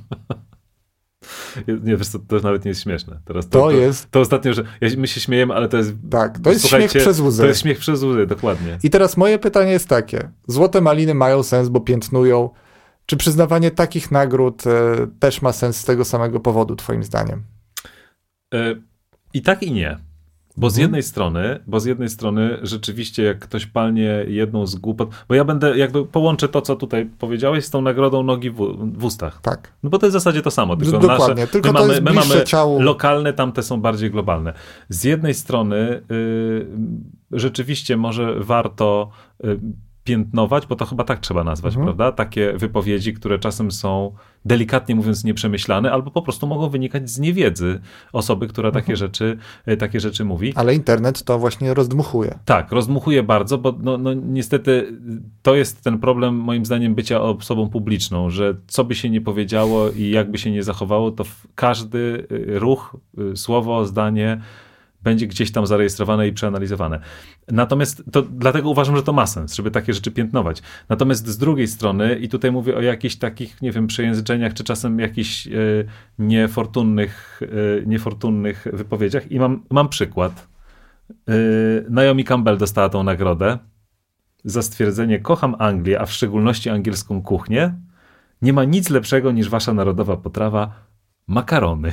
Nie, wiesz co, to nawet nie jest śmieszne. Teraz to, to, to jest... To ostatnio, że ja, my się śmiejemy, ale to jest... Tak, to jest śmiech przez łzy. To jest śmiech przez łzy, dokładnie. I teraz moje pytanie jest takie. Złote maliny mają sens, bo piętnują. Czy przyznawanie takich nagród e, też ma sens z tego samego powodu, twoim zdaniem? E, I tak i nie. Bo z Mhm. jednej strony, bo z jednej strony rzeczywiście jak ktoś palnie jedną z głupot, bo ja będę jakby połączę to, co tutaj powiedziałeś z tą nagrodą nogi w, w ustach. Tak. No bo to jest w zasadzie to samo, tylko Dokładnie, nasze, tylko my to mamy, jest my bliższe mamy ciału. lokalne, tamte są bardziej globalne. Z jednej strony yy, rzeczywiście może warto yy, piętnować, bo to chyba tak trzeba nazwać, Mhm. prawda? Takie wypowiedzi, które czasem są delikatnie mówiąc nieprzemyślane, albo po prostu mogą wynikać z niewiedzy osoby, która takie Mhm. rzeczy, takie rzeczy mówi. Ale internet to właśnie rozdmuchuje. Tak, rozdmuchuje bardzo, bo no, no, niestety to jest ten problem moim zdaniem bycia osobą publiczną, że co by się nie powiedziało i jakby się nie zachowało, to każdy ruch, słowo, zdanie będzie gdzieś tam zarejestrowane i przeanalizowane. Natomiast to dlatego uważam, że to ma sens, żeby takie rzeczy piętnować. Natomiast z drugiej strony, i tutaj mówię o jakichś takich, nie wiem, przejęzyczeniach, czy czasem jakichś e, niefortunnych, e, niefortunnych wypowiedziach i mam, mam przykład. E, Naomi Campbell dostała tą nagrodę za stwierdzenie: kocham Anglię, a w szczególności angielską kuchnię. Nie ma nic lepszego niż wasza narodowa potrawa makarony.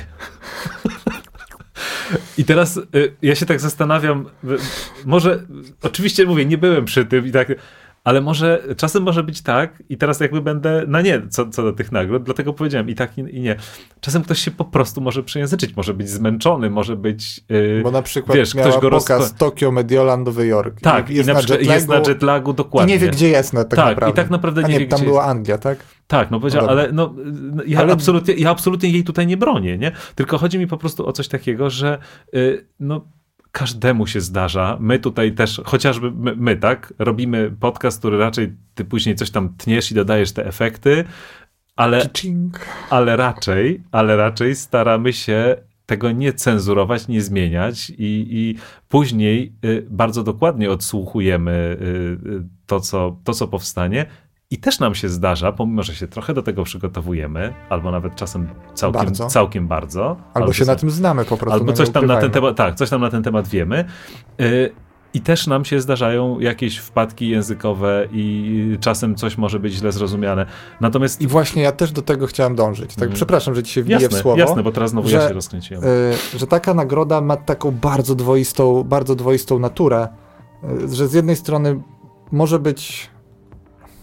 I teraz y, ja się tak zastanawiam, y, może, oczywiście mówię, nie byłem przy tym i tak, ale może, czasem może być tak i teraz jakby będę na nie co, co do tych nagród, dlatego powiedziałem i tak i, i nie. Czasem ktoś się po prostu może przejęzyczyć, może być zmęczony, może być, y, Bo na przykład wiesz, miała ktoś go pokaz roz... Tokio, Mediolan, Nowy Jork. Tak, jest, i na, na jetlagu, jest na jetlagu, dokładnie. I nie wie, gdzie jest na, tak, tak naprawdę. i tak naprawdę nie A nie, wie, tam gdzie była jest. Anglia, tak? Tak, no powiedział, No ale no, ja, ale... Absolutnie, ja absolutnie jej tutaj nie bronię, nie? Tylko chodzi mi po prostu o coś takiego, że y, no każdemu się zdarza. My tutaj też, chociażby my, my, tak, robimy podcast, który raczej ty później coś tam tniesz i dodajesz te efekty, ale, ale raczej, ale raczej staramy się tego nie cenzurować, nie zmieniać i, i później y, bardzo dokładnie odsłuchujemy y, y, to, co, to, co powstanie. I też nam się zdarza, pomimo że się trochę do tego przygotowujemy, albo nawet czasem całkiem bardzo, całkiem bardzo albo, albo się są, na tym znamy po prostu. albo no coś tam na ten ukrywajmy. temat, tak, coś tam na ten temat wiemy. Yy, I też nam się zdarzają jakieś wpadki językowe i czasem coś może być źle zrozumiane. Natomiast... I właśnie ja też do tego chciałem dążyć. Tak, mm. Przepraszam, że ci się wbiję jasne, w słowo. Jasne, bo teraz znowu że, ja się rozkręciłem. Yy, że taka nagroda ma taką bardzo dwoistą, bardzo dwoistą naturę, yy, że z jednej strony może być...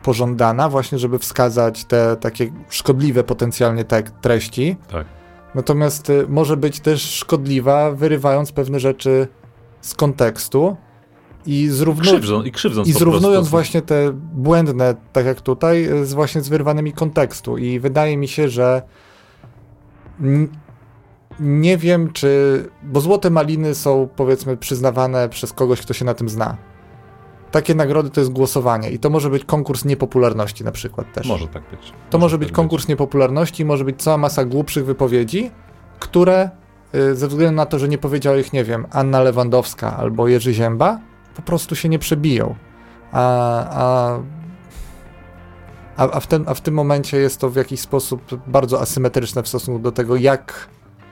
pożądana, właśnie żeby wskazać te takie szkodliwe potencjalnie te treści. Tak. Natomiast y, może być też szkodliwa, wyrywając pewne rzeczy z kontekstu i, zrównu- Krzywdzą, i, krzywdząc i po zrównując prostu. właśnie te błędne, tak jak tutaj, z właśnie z wyrwanymi kontekstu. I wydaje mi się, że n- nie wiem, czy... Bo Złote Maliny są, powiedzmy, przyznawane przez kogoś, kto się na tym zna. Takie nagrody to jest głosowanie i to może być konkurs niepopularności na przykład też. Może tak być. To może być tak konkurs niepopularności, może być cała masa głupszych wypowiedzi, które y, ze względu na to, że nie powiedziała ich, nie wiem, Anna Lewandowska albo Jerzy Zięba, po prostu się nie przebiją. A, a, a, a, w, ten, a w tym momencie jest to w jakiś sposób bardzo asymetryczne w stosunku do tego, jak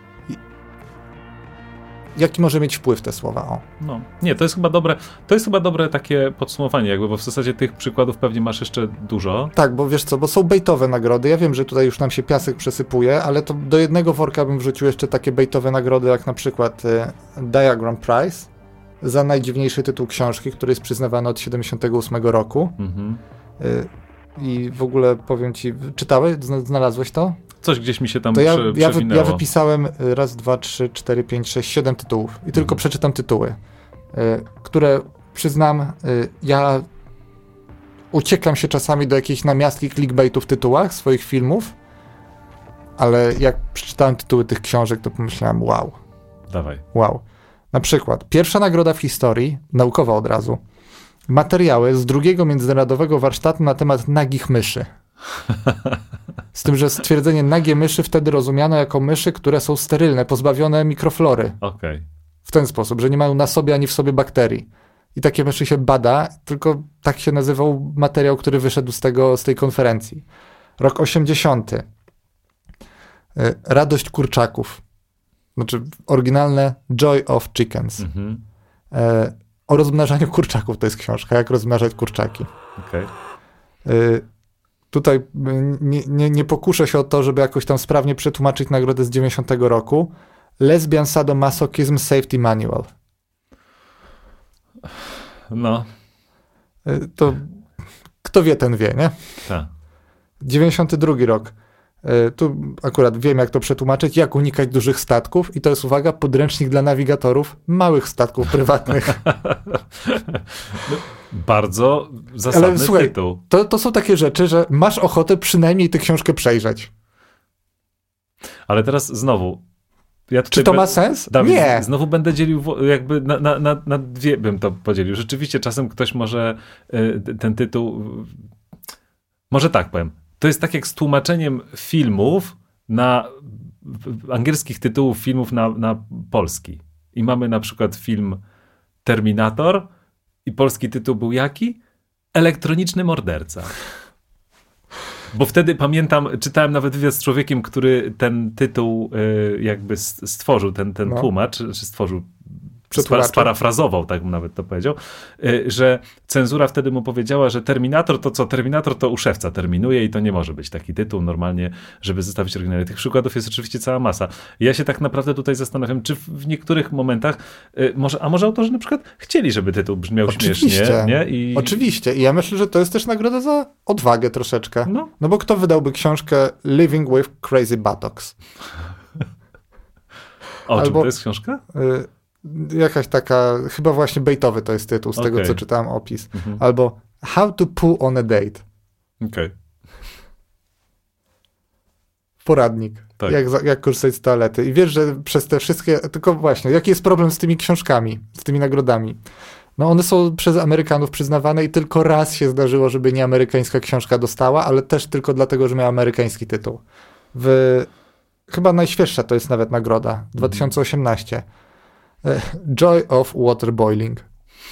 jaki może mieć wpływ te słowa. O. No, nie, to jest chyba dobre, to jest chyba dobre takie podsumowanie, jakby, bo w zasadzie tych przykładów pewnie masz jeszcze dużo. Tak, bo wiesz co, bo są bejtowe nagrody. Ja wiem, że tutaj już nam się piasek przesypuje, ale to do jednego worka bym wrzucił jeszcze takie bejtowe nagrody, jak na przykład y, Diagram Prize za najdziwniejszy tytuł książki, który jest przyznawany od siedemdziesiątego ósmego roku. Mhm. Y, I w ogóle powiem ci, czytałeś? Znalazłeś to? Coś gdzieś mi się tam To ja, prze, ja, wy, przewinęło. ja wypisałem raz, dwa, trzy, cztery, pięć, sześć, siedem tytułów i tylko Mhm. przeczytam tytuły, y, które przyznam, y, ja uciekam się czasami do jakiejś namiastki clickbaitu w tytułach swoich filmów, ale jak przeczytałem tytuły tych książek, to pomyślałem, wow, Dawaj. wow. Na przykład, pierwsza nagroda w historii, naukowa od razu, materiały z drugiego międzynarodowego warsztatu na temat nagich myszy. Z tym, że stwierdzenie nagie myszy wtedy rozumiano jako myszy, które są sterylne, pozbawione mikroflory. Okej. Okay. W ten sposób, że nie mają na sobie ani w sobie bakterii. I takie myszy się bada, tylko tak się nazywał materiał, który wyszedł z, tego, z tej konferencji. Rok osiemdziesiąty. Radość kurczaków. Znaczy oryginalne Joy of Chickens. Mhm. E, o rozmnażaniu kurczaków to jest książka, jak rozmnażać kurczaki. Okej. Okay. Tutaj nie, nie, nie pokuszę się o to, żeby jakoś tam sprawnie przetłumaczyć nagrodę z dziewięćdziesiątego roku. Lesbian Sadomasochism Safety Manual. No. To kto wie, ten wie, nie? Tak. dziewięćdziesiąty drugi rok. Tu akurat wiem, jak to przetłumaczyć, jak unikać dużych statków i to jest, uwaga, podręcznik dla nawigatorów małych statków prywatnych. Bardzo zasadny Ale, słuchaj, tytuł. To, to są takie rzeczy, że masz ochotę przynajmniej tę książkę przejrzeć. Ale teraz znowu. Ja Czy to ma sens? Dawid, nie. Znowu będę dzielił jakby na, na, na, na dwie bym to podzielił. Rzeczywiście czasem ktoś może y, ten tytuł... Może tak powiem. To jest tak jak z tłumaczeniem filmów na angielskich tytułów filmów na, na polski. I mamy na przykład film Terminator i polski tytuł był jaki? Elektroniczny morderca. Bo wtedy pamiętam, czytałem nawet wywiad z człowiekiem, który ten tytuł y, jakby stworzył, ten, ten no. tłumacz, czy stworzył, sparafrazował, tak bym nawet to powiedział, y, że cenzura wtedy mu powiedziała, że Terminator to co? Terminator to u szewca terminuje i to nie może być taki tytuł normalnie, żeby zostawić oryginalnie. Tych przykładów jest oczywiście cała masa. Ja się tak naprawdę tutaj zastanawiam, czy w, w niektórych momentach, y, może, a może autorzy na przykład chcieli, żeby tytuł brzmiał Oczywiście. śmiesznie. Nie? I... Oczywiście. I ja myślę, że to jest też nagroda za odwagę troszeczkę. No, no bo kto wydałby książkę Living with Crazy Buttocks? o Albo, czym to jest książka? Y- Jakaś taka, chyba właśnie bejtowy to jest tytuł, z okay. tego co czytałem opis. Mhm. Albo How to Poo on a Date. Okej. Okay. Poradnik. Tak. Jak, jak korzystać z toalety. I wiesz, że przez te wszystkie, tylko właśnie, jaki jest problem z tymi książkami, z tymi nagrodami? No one są przez Amerykanów przyznawane i tylko raz się zdarzyło, żeby nieamerykańska książka dostała, ale też tylko dlatego, że miała amerykański tytuł. W, chyba najświeższa to jest nawet nagroda, dwa tysiące osiemnaście. Joy of Water Boiling.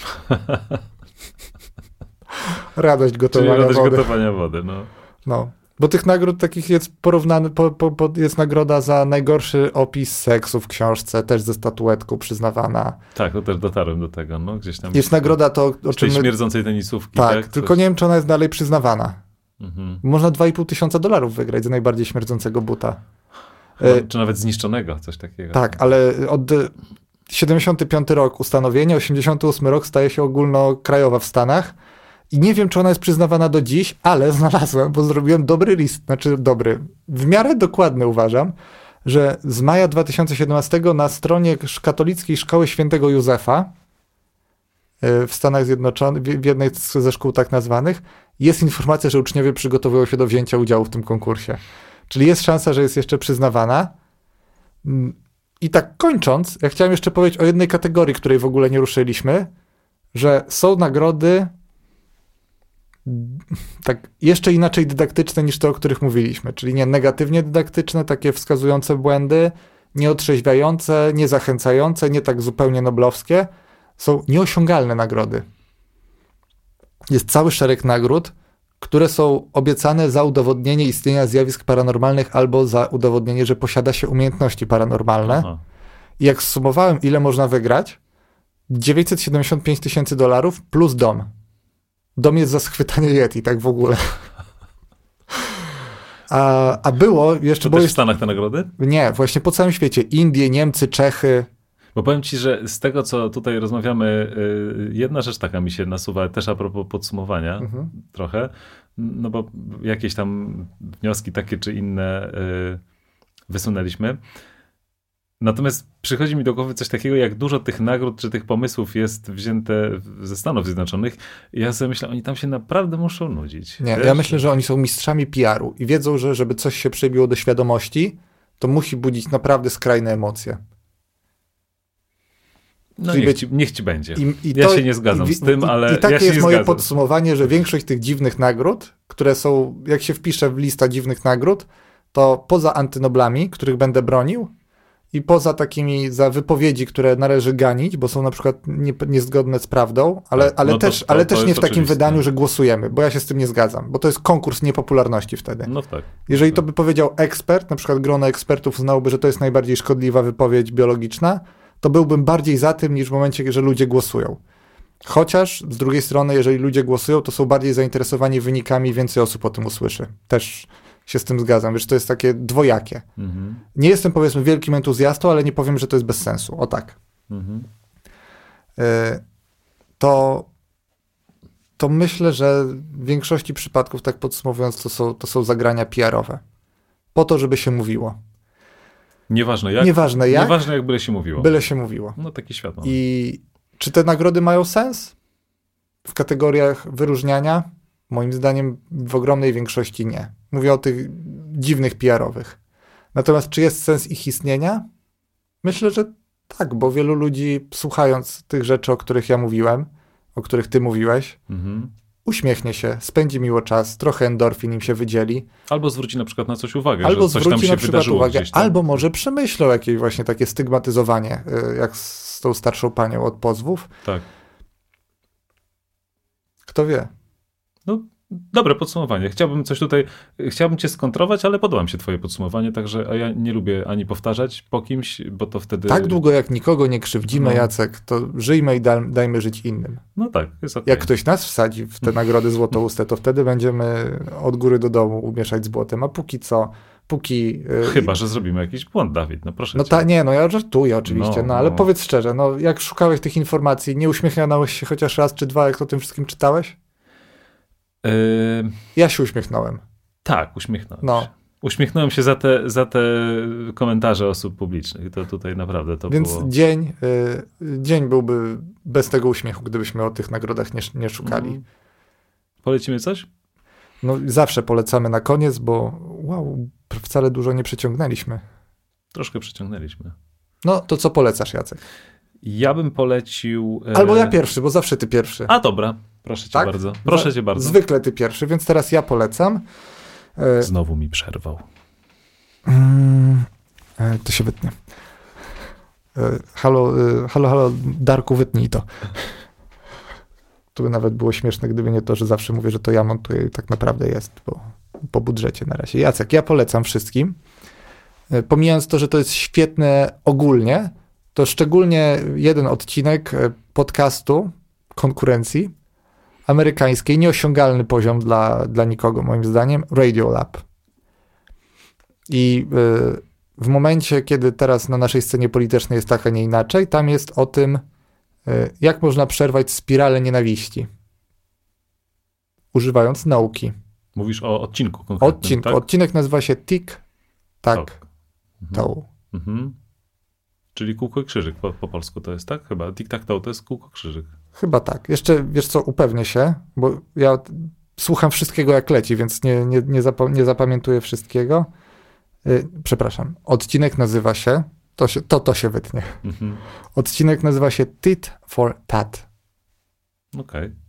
Radość gotowania Czyli radość wody. gotowania wody, no. No. Bo tych nagród takich jest porównany, po, po, po, jest nagroda za najgorszy opis seksu w książce, też ze statuetką przyznawana. Tak, to też dotarłem do tego, no gdzieś tam. Jest nagroda to, o czym tej my... śmierdzącej tenisówki. Tak, Tak, tylko coś... nie wiem, czy ona jest dalej przyznawana. Mhm. Można dwa i pół tysiąca dolarów wygrać za najbardziej śmierdzącego buta. Chyba, y- czy nawet zniszczonego, coś takiego. Tak, ale od siedemdziesiąty piąty rok ustanowienie, osiemdziesiąty ósmy rok staje się ogólnokrajowa w Stanach I nie wiem, czy ona jest przyznawana do dziś, ale znalazłem, bo zrobiłem dobry list, znaczy dobry, w miarę dokładny uważam, że z maja dwa tysiące siedemnastego na stronie katolickiej Szkoły Świętego Józefa w Stanach Zjednoczonych, w jednej ze szkół tak nazwanych, jest informacja, że uczniowie przygotowują się do wzięcia udziału w tym konkursie. Czyli jest szansa, że jest jeszcze przyznawana. I tak kończąc, ja chciałem jeszcze powiedzieć o jednej kategorii, której w ogóle nie ruszyliśmy, że są nagrody tak jeszcze inaczej dydaktyczne niż te, o których mówiliśmy. Czyli nie negatywnie dydaktyczne, takie wskazujące błędy, nie otrzeźwiające, nie zachęcające, nie tak zupełnie noblowskie. Są nieosiągalne nagrody. Jest cały szereg nagród, które są obiecane za udowodnienie istnienia zjawisk paranormalnych albo za udowodnienie, że posiada się umiejętności paranormalne. Aha. I jak zsumowałem, ile można wygrać, dziewięćset siedemdziesiąt pięć tysięcy dolarów plus dom. Dom jest za schwytanie Yeti, tak w ogóle. A, a było jeszcze... To bo też jest... w Stanach te nagrody? Nie, właśnie po całym świecie. Indie, Niemcy, Czechy. Bo powiem ci, że z tego, co tutaj rozmawiamy, jedna rzecz taka mi się nasuwa, też a propos podsumowania mhm. trochę, no bo jakieś tam wnioski takie czy inne wysunęliśmy. Natomiast przychodzi mi do głowy coś takiego, jak dużo tych nagród czy tych pomysłów jest wzięte ze Stanów Zjednoczonych. I ja sobie myślę, oni tam się naprawdę muszą nudzić. Nie, wiesz? Ja myślę, że oni są mistrzami P R u i wiedzą, że żeby coś się przebiło do świadomości, to musi budzić naprawdę skrajne emocje. No niech, być, ci, niech ci będzie. I, i ja to, się nie zgadzam i, z tym, i, ale I takie ja się jest nie moje zgadzam. podsumowanie, że większość tych dziwnych nagród, które są, jak się wpisze w lista dziwnych nagród, to poza antynoblami, których będę bronił, i poza takimi za wypowiedzi, które należy ganić, bo są na przykład nie, niezgodne z prawdą, ale, ale, no to, też, to, ale to też nie w takim oczywiste. wydaniu, że głosujemy, bo ja się z tym nie zgadzam, bo to jest konkurs niepopularności wtedy. No tak. Jeżeli tak. to by powiedział ekspert, na przykład grono ekspertów uznałoby, że to jest najbardziej szkodliwa wypowiedź biologiczna, to byłbym bardziej za tym, niż w momencie, że ludzie głosują. Chociaż z drugiej strony, jeżeli ludzie głosują, to są bardziej zainteresowani wynikami i więcej osób o tym usłyszy. Też się z tym zgadzam, wiesz, to jest takie dwojakie. Mhm. Nie jestem, powiedzmy, wielkim entuzjastą, ale nie powiem, że to jest bez sensu. O tak. Mhm. Y- to, to myślę, że w większości przypadków, tak podsumowując, to są, to są zagrania P R owe. Po to, żeby się mówiło. Nieważne jak. Nieważne jak. Nieważne jak byle się mówiło. Byle się mówiło. No taki świat mamy. I czy te nagrody mają sens? W kategoriach wyróżniania? Moim zdaniem w ogromnej większości nie. Mówię o tych dziwnych P R owych. Natomiast czy jest sens ich istnienia? Myślę, że tak, bo wielu ludzi, słuchając tych rzeczy, o których ja mówiłem, o których ty mówiłeś, mhm. uśmiechnie się, spędzi miło czas, trochę endorfin im się wydzieli. Albo zwróci na przykład na coś uwagę, albo że coś tam się na przykład wydarzyło uwagę, gdzieś tam. Albo może przemyślą jakieś właśnie takie stygmatyzowanie, jak z tą starszą panią od pozwów. Tak. Kto wie? No, dobre podsumowanie. Chciałbym coś tutaj, chciałbym cię skontrować, ale podoba mi się twoje podsumowanie, także a ja nie lubię ani powtarzać po kimś, bo to wtedy... Tak długo jak nikogo nie krzywdzimy, no. Jacek, to żyjmy i da, dajmy żyć innym. No tak, jest okej. Jak ktoś nas wsadzi w te nagrody złotouste, to wtedy będziemy od góry do dołu umieszać z błotem, a póki co, póki... Chyba, że zrobimy jakiś błąd, Dawid, no proszę No cię. ta, nie, no ja żartuję oczywiście, no, no ale no. powiedz szczerze, no jak szukałeś tych informacji, nie uśmiechnąłeś się chociaż raz czy dwa, jak o tym wszystkim czytałeś? Yy... Ja się uśmiechnąłem. Tak, uśmiechnąłem no. się. Uśmiechnąłem się za te, za te komentarze osób publicznych. To tutaj naprawdę to Więc było... Więc dzień, y, dzień byłby bez tego uśmiechu, gdybyśmy o tych nagrodach nie, nie szukali. Mm. Polecimy coś? No zawsze polecamy na koniec, bo wow, wcale dużo nie przeciągnęliśmy. Troszkę przeciągnęliśmy. No to co polecasz, Jacek? Ja bym polecił... Albo ja pierwszy, bo zawsze ty pierwszy. A dobra, proszę cię tak? bardzo. Proszę cię bardzo. Zwykle ty pierwszy, więc teraz ja polecam. Znowu mi przerwał. Hmm, to się wytnie. Halo, halo, halo, Darku, wytnij to. To by nawet było śmieszne, gdyby nie to, że zawsze mówię, że to ja montuję i tak naprawdę jest, bo po budżecie na razie. Jacek, ja polecam wszystkim. Pomijając to, że to jest świetne ogólnie, to szczególnie jeden odcinek podcastu konkurencji amerykańskiej, nieosiągalny poziom dla, dla nikogo, moim zdaniem, Radiolab. I y, w momencie, kiedy teraz na naszej scenie politycznej jest tak, a nie inaczej, tam jest o tym, y, jak można przerwać spiralę nienawiści. używając nauki. Mówisz o odcinku konkretnym, Odcinku. tak? Odcinek nazywa się Tic Tac Tak. Toe. Mhm. Czyli kółko i krzyżyk po, po polsku to jest, tak? Chyba tic-tac-toe to jest kółko krzyżyk. Chyba tak. Jeszcze, wiesz co, upewnię się, bo ja słucham wszystkiego jak leci, więc nie, nie, nie, zapa- nie zapamiętuję wszystkiego. Yy, przepraszam. Odcinek nazywa się, to się, to, to się wytnie. Mhm. Odcinek nazywa się Tit for Tat. Okej. Okay.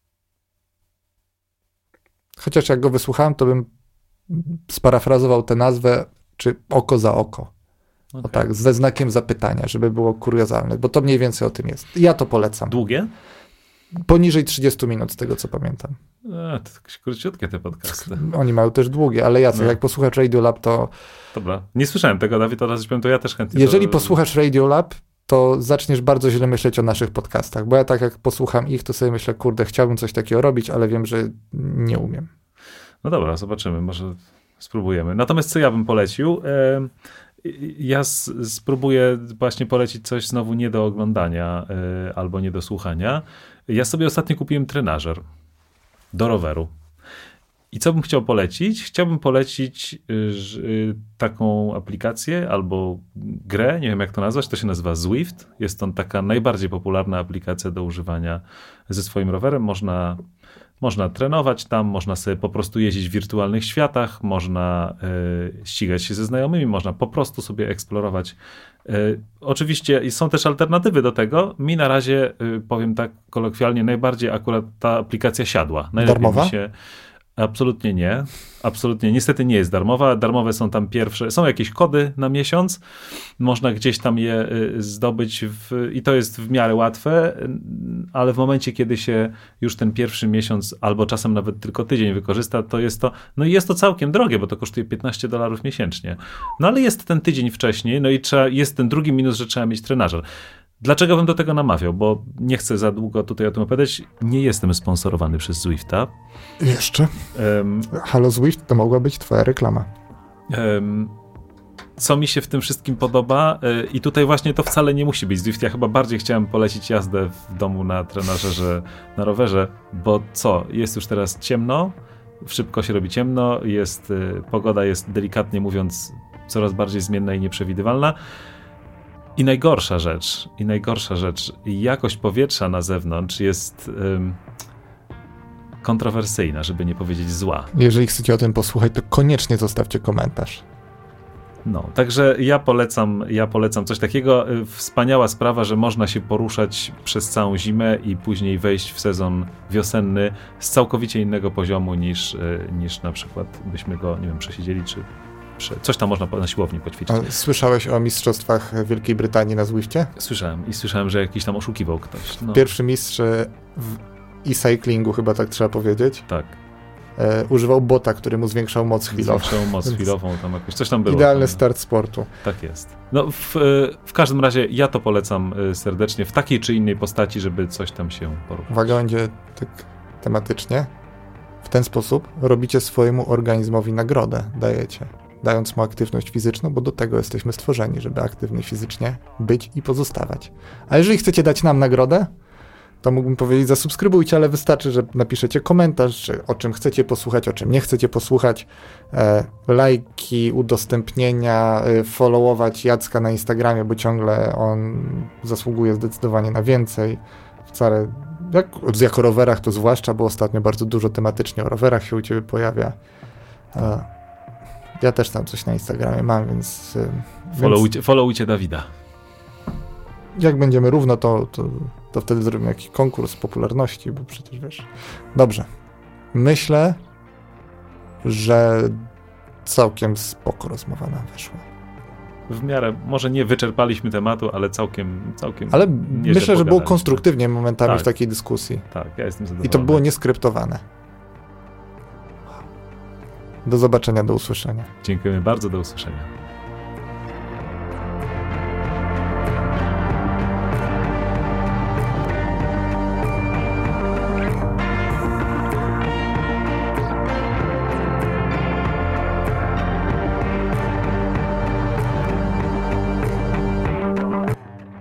Chociaż jak go wysłuchałem, to bym sparafrazował tę nazwę, czy oko za oko. Okay. O tak, ze znakiem zapytania, żeby było kuriozalne, bo to mniej więcej o tym jest. Ja to polecam. Długie? Poniżej trzydzieści minut, z tego co pamiętam. E, to jakieś króciutkie te podcasty. Oni mają też długie, ale Jacek, No. jak posłuchasz Radiolab, to... Dobra. Nie słyszałem tego, Dawid, teraz powiem, to ja też chętnie... Jeżeli to... posłuchasz Radiolab, to zaczniesz bardzo źle myśleć o naszych podcastach, bo ja tak jak posłucham ich, to sobie myślę, kurde, chciałbym coś takiego robić, ale wiem, że nie umiem. No dobra, zobaczymy, może spróbujemy. Natomiast co ja bym polecił? E, ja s- spróbuję właśnie polecić coś znowu nie do oglądania e, albo nie do słuchania. Ja sobie ostatnio kupiłem trenażer do roweru. I co bym chciał polecić? Chciałbym polecić y, ż- y, taką aplikację albo grę, nie wiem jak to nazwać, to się nazywa Zwift. Jest to taka najbardziej popularna aplikacja do używania ze swoim rowerem. Można, można trenować tam, można sobie po prostu jeździć w wirtualnych światach, można y, ścigać się ze znajomymi, można po prostu sobie eksplorować. Y, oczywiście są też alternatywy do tego. Mi na razie, y, powiem tak kolokwialnie, najbardziej akurat ta aplikacja siadła. Najlepiej Darmowa? mi się... Absolutnie nie. Absolutnie. Niestety nie jest darmowa. Darmowe są tam pierwsze. Są jakieś kody na miesiąc. Można gdzieś tam je y, zdobyć w, i to jest w miarę łatwe, y, ale w momencie, kiedy się już ten pierwszy miesiąc albo czasem nawet tylko tydzień wykorzysta, to jest to, no i jest to całkiem drogie, bo to kosztuje piętnaście dolarów miesięcznie. No ale jest ten tydzień wcześniej, no i trzeba, jest ten drugi minus, że trzeba mieć trenażer. Dlaczego bym do tego namawiał? Bo nie chcę za długo tutaj o tym opowiadać. Nie jestem sponsorowany przez Zwifta. Jeszcze? Um, Halo Zwift, to mogła być twoja reklama. um, co mi się w tym wszystkim podoba yy, i tutaj właśnie to wcale nie musi być Zwift. Ja chyba bardziej chciałem polecić jazdę w domu na trenażerze, na rowerze, bo co? Jest już teraz ciemno, szybko się robi ciemno, jest, yy, pogoda jest delikatnie mówiąc coraz bardziej zmienna i nieprzewidywalna. I najgorsza rzecz, i najgorsza rzecz, jakość powietrza na zewnątrz jest ym, kontrowersyjna, żeby nie powiedzieć zła. Jeżeli chcecie o tym posłuchać, to koniecznie zostawcie komentarz. No, także ja polecam, ja polecam coś takiego. Wspaniała sprawa, że można się poruszać przez całą zimę i później wejść w sezon wiosenny z całkowicie innego poziomu niż, niż na przykład byśmy go, nie wiem, przesiedzieli, czy coś tam można na siłowni poćwiczyć. A słyszałeś o mistrzostwach Wielkiej Brytanii na Zwifcie? Słyszałem i słyszałem, że jakiś tam oszukiwał ktoś. No. Pierwszy mistrz w e-cyclingu, chyba tak trzeba powiedzieć, Tak. e, używał bota, który mu zwiększał moc chwilową. Zwiększał moc chwilową, tam jakoś coś tam było. Idealny tam, start sportu. Tak jest. No w, w każdym razie ja to polecam serdecznie w takiej czy innej postaci, żeby coś tam się poruszać. Uwaga, będzie tak tematycznie. W ten sposób robicie swojemu organizmowi nagrodę, dajecie, dając mu aktywność fizyczną, bo do tego jesteśmy stworzeni, żeby aktywny fizycznie być i pozostawać. A jeżeli chcecie dać nam nagrodę, to mógłbym powiedzieć, zasubskrybujcie, ale wystarczy, że napiszecie komentarz, czy o czym chcecie posłuchać, o czym nie chcecie posłuchać, e, lajki, udostępnienia, e, followować Jacka na Instagramie, bo ciągle on zasługuje zdecydowanie na więcej. Wcale, jak, jak o rowerach to zwłaszcza, bo ostatnio bardzo dużo tematycznie o rowerach się u ciebie pojawia. E, ja też tam coś na Instagramie mam, więc... E, Followujcie, więc followujcie Dawida. jak będziemy równo, to, to, to wtedy zrobimy jakiś konkurs popularności, bo przecież wiesz. Dobrze. Myślę, że całkiem spoko rozmowa nam wyszła. W miarę, może nie wyczerpaliśmy tematu, ale całkiem, całkiem Ale nieźle myślę, że było pogadaliśmy. konstruktywnie momentami Tak. w takiej dyskusji. Tak, ja jestem zadowolony. I to było nieskryptowane. Do zobaczenia, do usłyszenia. Dziękujemy bardzo, do usłyszenia.